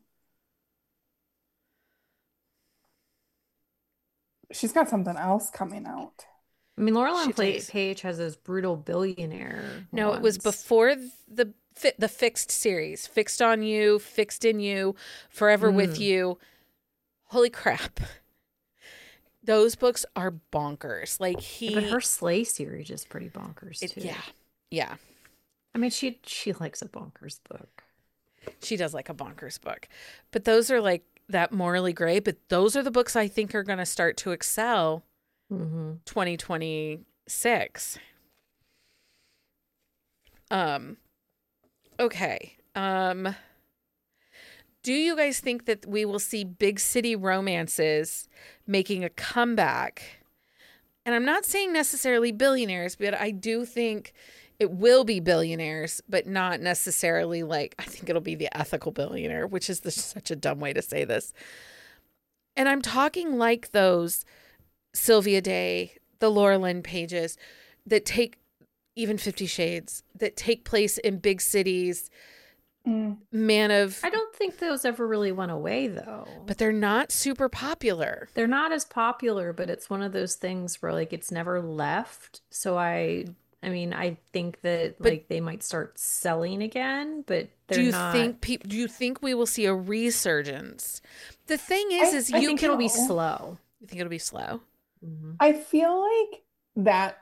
she's got something else coming out. I mean, She Laureline Pla- does. Page has those brutal billionaire No, it was ones. before the fi- the Fixed series. Fixed on You, Fixed in You, Forever with Mm. You. Holy crap. Those books are bonkers. Like he Yeah, but her Slay series is pretty bonkers it, too. yeah. Yeah. I mean, she she likes a bonkers book. She does like a bonkers book. But those are like that morally gray, but those are the books I think are going to start to excel Mm-hmm. twenty twenty-six. Um okay. Um do you guys think that we will see big city romances making a comeback? And I'm not saying necessarily billionaires, but I do think it will be billionaires, but not necessarily like, I think it'll be the ethical billionaire, which is the, such a dumb way to say this. And I'm talking like those Sylvia Day, the Laura Lynn Pages that take, even Fifty Shades, that take place in big cities, Mm. man of, I don't think those ever really went away though. but they're not super popular. They're not as popular, but it's one of those things where like it's never left. So I I mean, I think that But- like they might start selling again, but they're Do you not. think peop do you think we will see a resurgence? The thing is, I- is I you think can, it'll be know. slow. you think it'll be slow? Mhm. I feel like that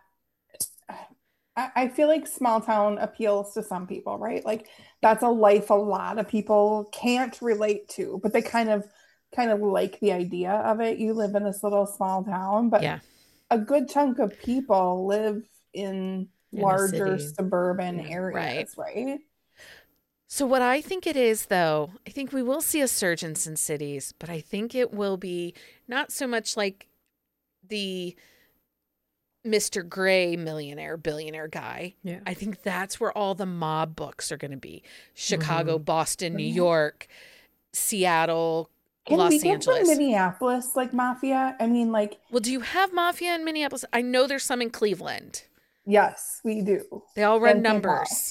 I, I feel like small town appeals to some people, right? Like that's a life a lot of people can't relate to, but they kind of kind of like the idea of it. You live in this little small town, but Yeah. a good chunk of people live in In a larger city. suburban Yeah. areas, right? So what I think it is, though, I think we will see a surge in cities, but I think it will be not so much like the Mister Gray millionaire, billionaire guy. Yeah. I think that's where all the mob books are going to be. Chicago, Mhm. Boston, New Right. York, Seattle, Can Los we get some Angeles. Minneapolis like mafia? I mean, like, Well, do you have mafia in Minneapolis? I know there's some in Cleveland. yes, we do. They all run And Saint Paul. numbers.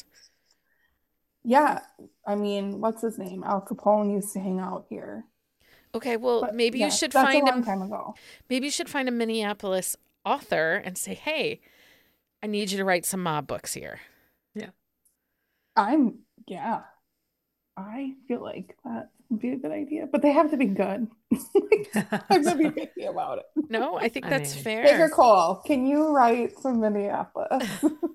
Yeah, I mean, what's his name? Al Capone used to hang out here. Okay, well, But maybe yeah, you should that's find a long a time ago. maybe you should find a Minneapolis author and say, "Hey, I need you to write some mob books here." I'm, yeah, I feel like that would be a good idea, but they have to be good. I'm gonna be picky about it. No, I think I that's mean- fair. Baker Cole, can you write some Minneapolis?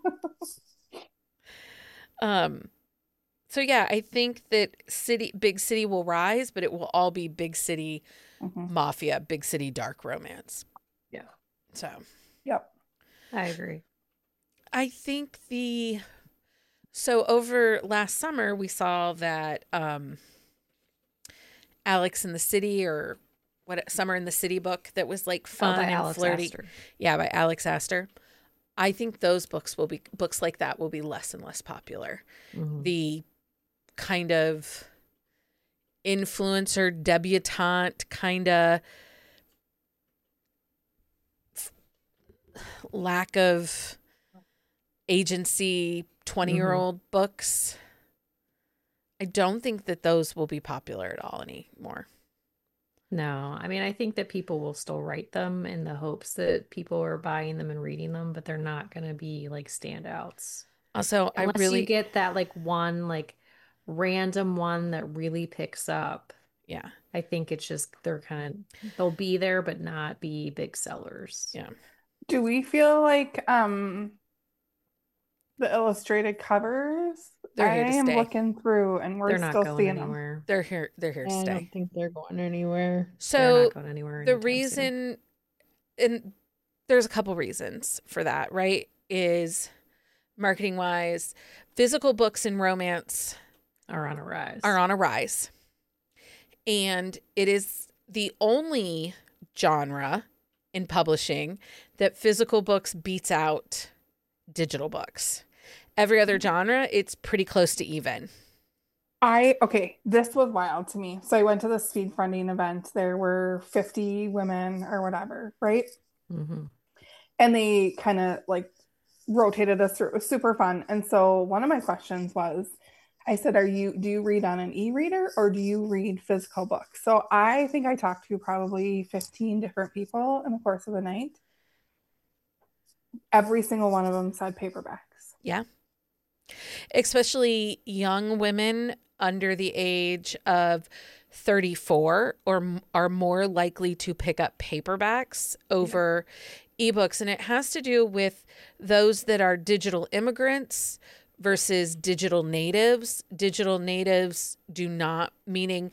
Um, so yeah, I think that city, big city will rise, but it will all be big city Mhm. mafia, big city dark romance. Yeah. So Yep. I agree. I think the, so over last summer, we saw that um, Alex in the City, or what, Summer in the City book that was like Oh, fun by and Alex flirty. Astor. Yeah, by Alex Astor. I think those books will be, books like that will be less and less popular. Mhm. The kind of influencer debutante kind of lack of agency twenty year old books, I don't think that those will be popular at all anymore. No, I mean, I think that people will still write them in the hopes that people are buying them and reading them, but they're not going to be like standouts. Also, I Unless really you get that like one like random one that really picks up. yeah. I think it's just they're kind of they'll be there but not be big sellers. Yeah. Do we feel like um the illustrated covers? They're I here to am stay. looking through and we're They're not still going seeing them. anywhere. They're here they're here to I stay. don't think they're going anywhere. They're So not going anywhere the anytime soon. reason, and there's a couple reasons for that, right? Is marketing wise, physical books and romance are on a rise. are on a rise. And it is the only genre in publishing that physical books beats out digital books. Every other genre, it's pretty close to even. I okay, this was wild to me. So I went to the speed funding event. There were fifty women or whatever, right? hmm And they kind of like rotated us through. It was super fun. And so one of my questions was, I said, "Are you do you read on an e-reader or do you read physical books?" So I think I talked to probably fifteen different people in the course of the night. Every single one of them said paperbacks. Yeah. Especially young women under the age of thirty-four or are more likely to pick up paperbacks over yeah. ebooks. And it has to do with those that are digital immigrants versus digital natives. Digital natives do not, meaning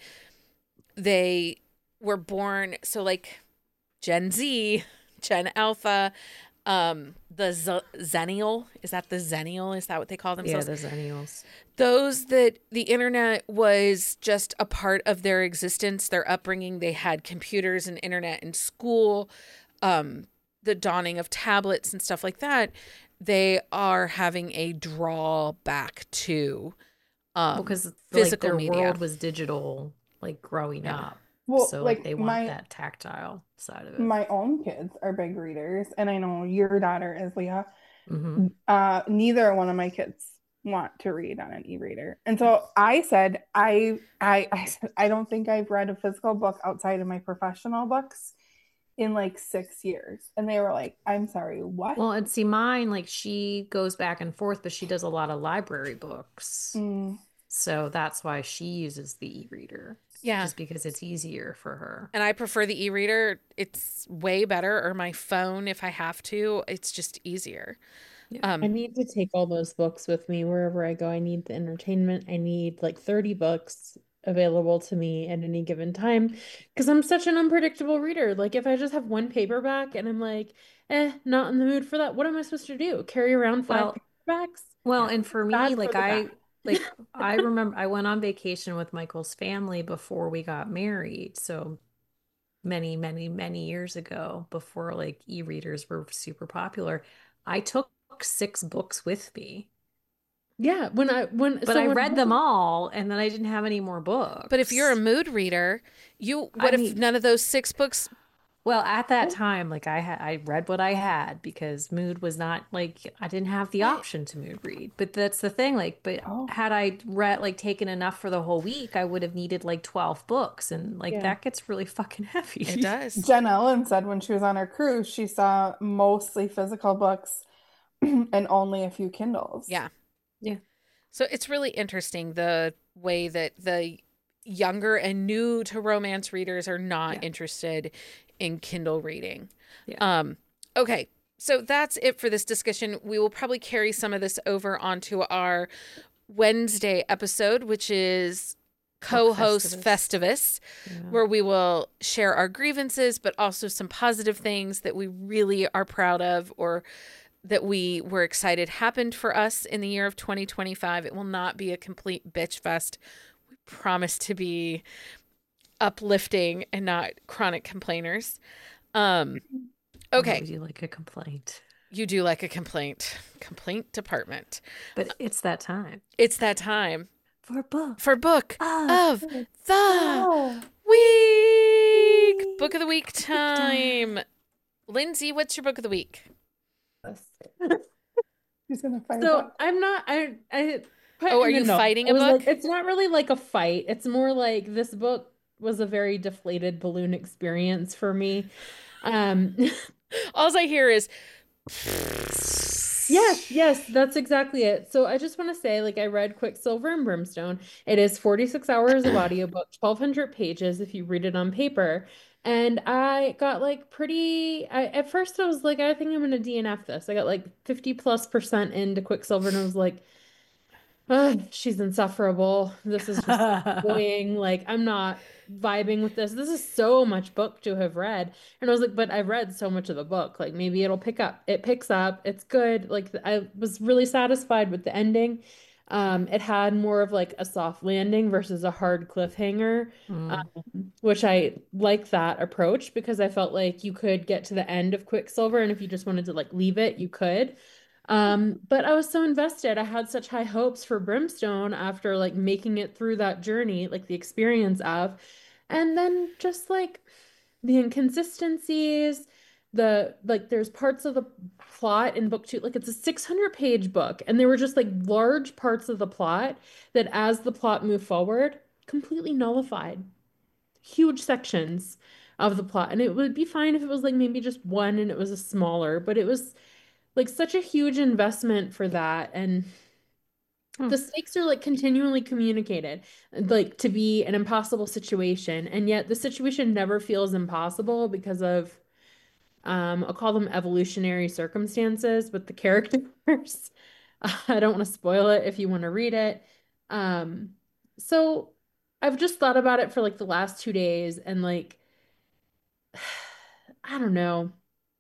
they were born, so like Gen Z, Gen Alpha, um, the Z- Zennial, is that the Zennial? Is that what they call themselves? Yeah, the Zennials. Those that the internet was just a part of their existence, their upbringing. They had computers and internet in school, um, the dawning of tablets and stuff like that. They are having a drawback to um, because well, physical like, their media. world was digital, like growing Yeah. up. Well, so like like they want my, that tactile side of it. My own kids are big readers, and I know your daughter is, Leah. Mm-hmm. Uh, neither one of my kids want to read on an e-reader, and so I said, I, I, I said, I don't think I've read a physical book outside of my professional books in like six years, and they were like, "I'm sorry, what?" Well, and see, mine, like she goes back and forth, but she does a lot of library books, Mm. so that's why she uses the e-reader. Yeah. Just because it's easier for her. And I prefer the e-reader. It's way better. Or my phone if I have to. It's just easier. Yeah. Um, I need to take all those books with me wherever I go. I need the entertainment. I need like thirty books available to me at any given time because I'm such an unpredictable reader. Like if I just have one paperback and I'm like, eh, not in the mood for that, what am I supposed to do? Carry around five Well, paperbacks? Well, Yeah. and for me, Bad for like the I back. like I remember I went on vacation with Michael's family before we got married. So many, many, many years ago, before like e-readers were super popular. I took six books with me. Yeah, when I when But so I when read them all and then I didn't have any more books. But if you're a mood reader, you what I if mean- none of those six books? Well, at that time, like I had, I read what I had because mood was not like I didn't have the Right. option to mood read. But that's the thing, like, but Oh. had I read like taken enough for the whole week, I would have needed like twelve books, and like Yeah. that gets really fucking heavy. It does. Jen Ellen said when she was on her cruise, she saw mostly physical books and only a few Kindles. Yeah. Yeah. So it's really interesting the way that the younger and new to romance readers are not Yeah. interested in Kindle reading. Yeah. Um, okay. So that's it for this discussion. We will probably carry some of this over onto our Wednesday episode, which is co-host Festivus, Yeah. where we will share our grievances, but also some positive things that we really are proud of or that we were excited happened for us in the year of twenty twenty-five. It will not be a complete bitch fest. We promise to be uplifting and not chronic complainers. Um, okay. Would you like a complaint? You do like a complaint. Complaint department. But it's that time It's that time for book for book of of the Oh. week. Book of the week time. Lindsay, what's your book of the week? She's gonna fight So about- I'm not I I put Oh, are in the you notes. fighting I a was book? like, it's not really like a fight. It's more like this book was a very deflated balloon experience for me. Um All I hear is Yes, yes, that's exactly it. So I just want to say, like, I read Quicksilver and Brimstone. It is forty-six hours of audiobook, twelve hundred pages if you read it on paper. And I got like pretty, I, at first I was like, I think I'm going to D N F this. I got like fifty plus percent into Quicksilver and I was like, "Ugh, she's insufferable. This is just annoying. Like, I'm not vibing with this. This is so much book to have read." And I was like, but I read so much of the book. Like, maybe it'll pick up. It picks up. It's good. Like, I was really satisfied with the ending. Um, it had more of like a soft landing versus a hard cliffhanger, Mm. um, which I like that approach because I felt like you could get to the end of Quicksilver, and if you just wanted to like leave it, you could. Um, but I was so invested. I had such high hopes for Brimstone after like making it through that journey, like the experience of, and then just like the inconsistencies the like there's parts of the plot in book two, like it's a six hundred page book, and there were just like large parts of the plot that as the plot moved forward, completely nullified huge sections of the plot. And it would be fine if it was like maybe just one and it was a smaller, but it was like such a huge investment for that. And Hmm. the stakes are like continually communicated, like to be an impossible situation. And yet the situation never feels impossible because of, um, I'll call them evolutionary circumstances with the characters. I don't want to spoil it if you want to read it. Um, so I've just thought about it for like the last two days and like, I don't know.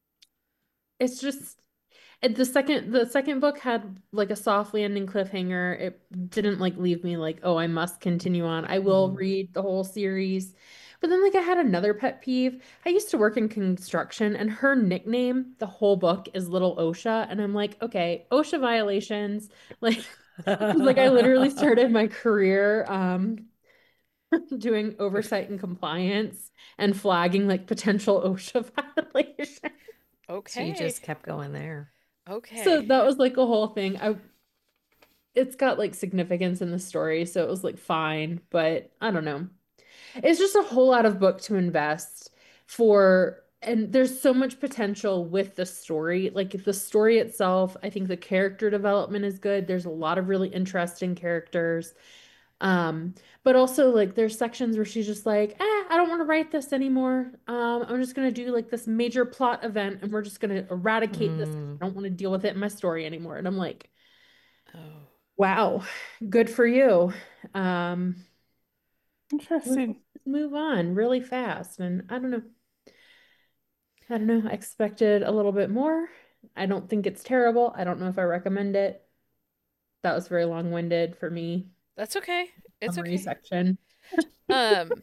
It's just and the second the second book had like a soft landing cliffhanger. It didn't like leave me like, oh, I must continue on. I will Mhm. read the whole series. But then like I had another pet peeve. I used to work in construction and her nickname, the whole book is Little OSHA. And I'm like, okay, OSHA violations. Like, like I literally started my career um doing oversight and compliance and flagging like potential OSHA violations. So you Okay. just kept going there. So Okay. that was like a whole thing. I it's got like significance in the story, so it was like fine, but I don't know. It's just a whole lot of book to invest for, and there's so much potential with the story. Like the story itself, I think the character development is good. There's a lot of really interesting characters. Um, but also like there's sections where she's just like, eh, I don't want to write this anymore. Um, I'm just gonna do like this major plot event and we're just gonna eradicate this. Mm. I don't want to deal with it in my story anymore. And I'm like, Oh. wow, good for you. Um, let's Interesting. move on really fast. And I don't know. I don't know. I expected a little bit more. I don't think it's terrible. I don't know if I recommend it. That was very long-winded for me. That's okay. It's Summary okay. section. Um,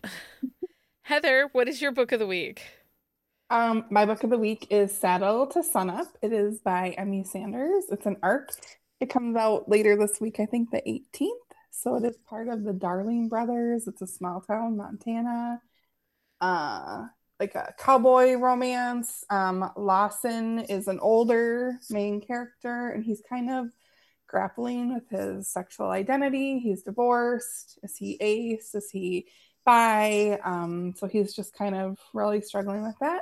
Heather, what is your book of the week? Um, my book of the week is Saddle to Sunup. It is by Emmy Sanders. It's an arc. It comes out later this week, I think the eighteenth. So it is part of the Darling Brothers. It's a small town, Montana. Uh, like a cowboy romance. Um, Lawson is an older main character, and he's kind of grappling with his sexual identity. He's divorced. Is he ace? Is he bi? Um, so he's just kind of really struggling with that.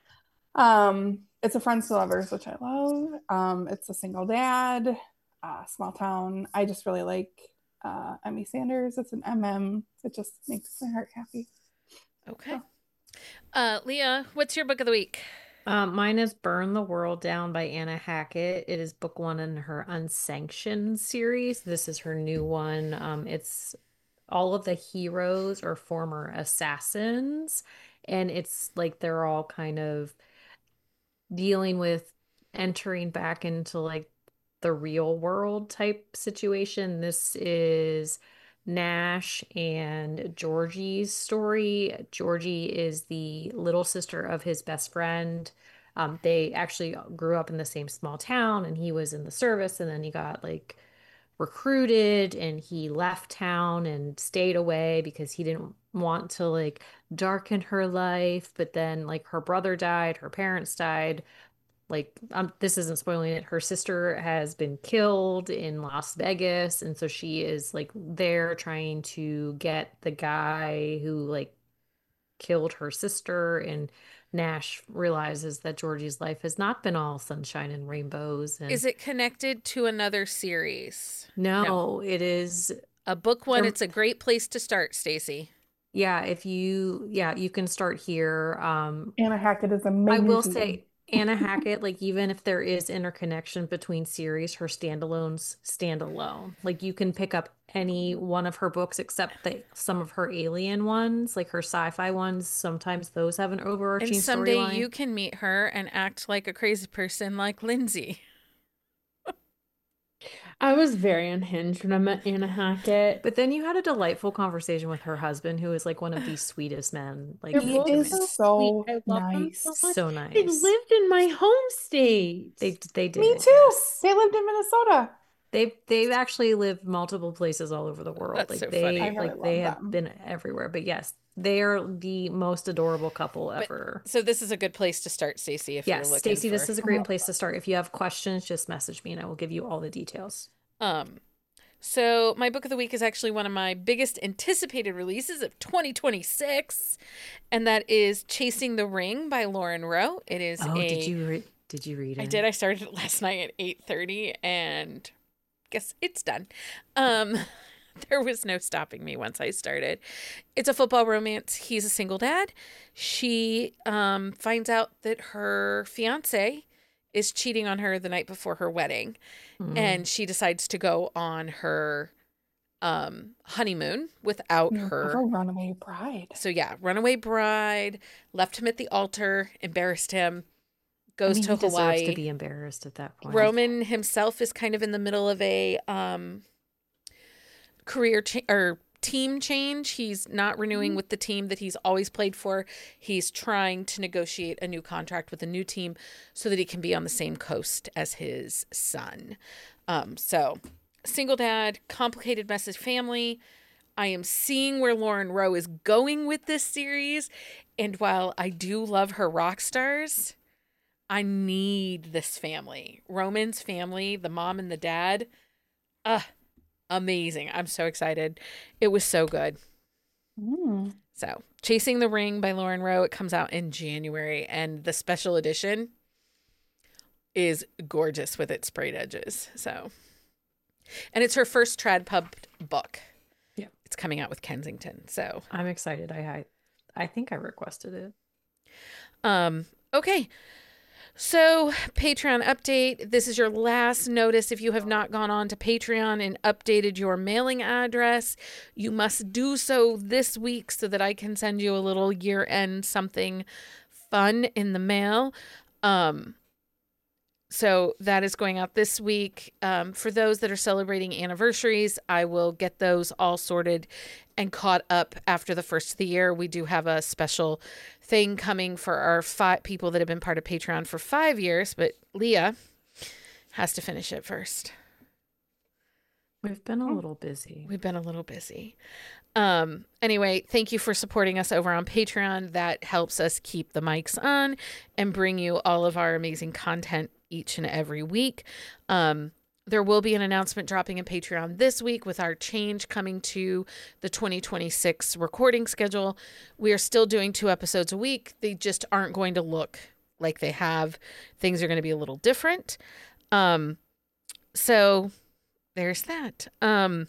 Um, it's a Friends to Lovers, which I love. Um, it's a single dad, uh, small town. I just really like uh, Emmy Sanders. It's an M M. It just makes my heart happy. Okay. So, Uh, Leah, what's your book of the week? Um, mine is Burn the World Down by Anna Hackett. It is book one in her Unsanctioned series. This is her new one. Um, it's all of the heroes are former assassins, and it's like they're all kind of dealing with entering back into like the real world type situation. This is Nash and Georgie's story. Georgie is the little sister of his best friend. Um, they actually grew up in the same small town, and he was in the service, and then he got like recruited and he left town and stayed away because he didn't want to like darken her life. But then like her brother died, her parents died, like um, this isn't spoiling it. Her sister has been killed in Las Vegas, and so she is like there trying to get the guy who like killed her sister. And Nash realizes that Georgie's life has not been all sunshine and rainbows. And Is it connected to another series? No. no, it is A book one, there. it's a great place to start, Stacy. Yeah, if you, yeah, you can start here. Um, Anna Hackett is I will amazing. say Anna Hackett, like even if there is interconnection between series, her standalones stand alone. Like you can pick up any one of her books except the some of her alien ones, like her sci-fi ones. Sometimes those have an And overarching someday storyline. you can meet her and act like a crazy person like Lindsay. I was very unhinged when I met Anna Hackett. But then you had a delightful conversation with her husband, who is like one of the sweetest men. Like They're He both intimate, is so sweet. so I love them so nice. much. so They nice. lived in my home state. They they did Me it, too. yes. They lived in Minnesota. They've they've actually lived multiple places all over the world. That's Like so I they funny. really like they love have them. been everywhere. But yes, they are the most adorable couple ever. So this is a good place to start, Stacey, if Yes, you're looking Stacey, for... this is a great place to start. If you have questions, just message me and I will give you all the details. Um, so my book of the week is actually one of my biggest anticipated releases of twenty twenty-six, and that is Chasing the Ring by Lauren Rowe. It is Oh, a... did you re- did you read it? I did. I started it last night at eight thirty, and guess it's done. Um, there was no stopping me once I started. It's a football romance. He's a single dad. She um, finds out that her fiance is cheating on her the night before her wedding, mm. and she decides to go on her um, honeymoon without You're her. a runaway bride. So yeah, runaway bride, left him at the altar, embarrassed him. Goes I mean, to he Hawaii. Deserves to be embarrassed at that point. Roman himself is kind of in the middle of a um, career cha- or team change. He's not renewing with the team that he's always played for. He's trying to negotiate a new contract with a new team so that he can be on the same coast as his son. Um, so, single dad, complicated messy family. I am seeing where Lauren Rowe is going with this series, and while I do love her rock stars, I need this family. Roman's family, the mom and the dad. Uh, amazing. I'm so excited. It was so good. Mm. So, Chasing the Ring by Lauren Rowe. It comes out in January, and the special edition is gorgeous with its sprayed edges. So, and it's her first trad pub book. Yeah. It's coming out with Kensington. So, I'm excited. I I, I think I requested it. Um, okay. So, Patreon update. This is your last notice. If you have not gone on to Patreon and updated your mailing address, you must do so this week so that I can send you a little year-end something fun in the mail. Um, so that is going out this week. Um, for those that are celebrating anniversaries, I will get those all sorted and caught up after the first of the year. We do have a special thing coming for our five people that have been part of Patreon for five years, but Leah has to finish it first. We've been a little busy. We've been a little busy. Um, anyway, thank you for supporting us over on Patreon. That helps us keep the mics on and bring you all of our amazing content each and every week. Um, There will be an announcement dropping in Patreon this week with our change coming to the twenty twenty-six recording schedule. We are still doing two episodes a week. They just aren't going to look like they have. Things are going to be a little different. Um, so there's that. Um,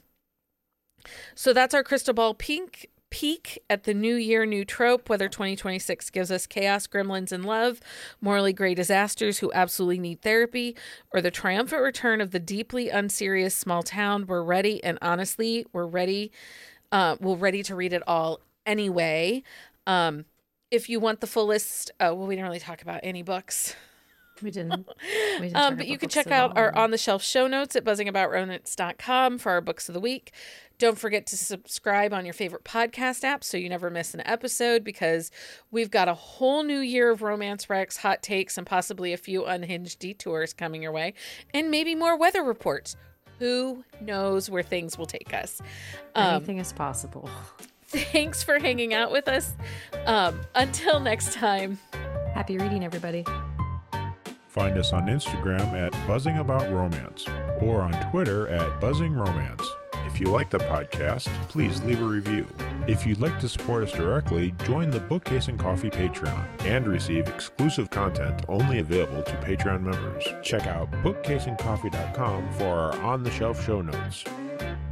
so that's our crystal ball peek, peek at the new year, new trope, whether twenty twenty-six gives us chaos, gremlins, and love, morally gray disasters who absolutely need therapy, or the triumphant return of the deeply unserious small town. We're ready, and honestly, we're ready. Uh, we're ready to read it all anyway. Um, if you want the full list, uh, well, we didn't really talk about any books. We didn't. We didn't um, but you can check out our on the shelf show notes at buzzing about romance dot com for our books of the week. Don't forget to subscribe on your favorite podcast app so you never miss an episode, because we've got a whole new year of romance recs, hot takes, and possibly a few unhinged detours coming your way, and maybe more weather reports. Who knows where things will take us? Um, Anything is possible. Thanks for hanging out with us. Um, until next time. Happy reading, everybody. Find us on Instagram at Buzzing About Romance or on Twitter at Buzzing Romance. If you like the podcast, please leave a review. If you'd like to support us directly, join the Bookcase and Coffee Patreon and receive exclusive content only available to Patreon members. Check out bookcase and coffee dot com for our on-the-shelf show notes.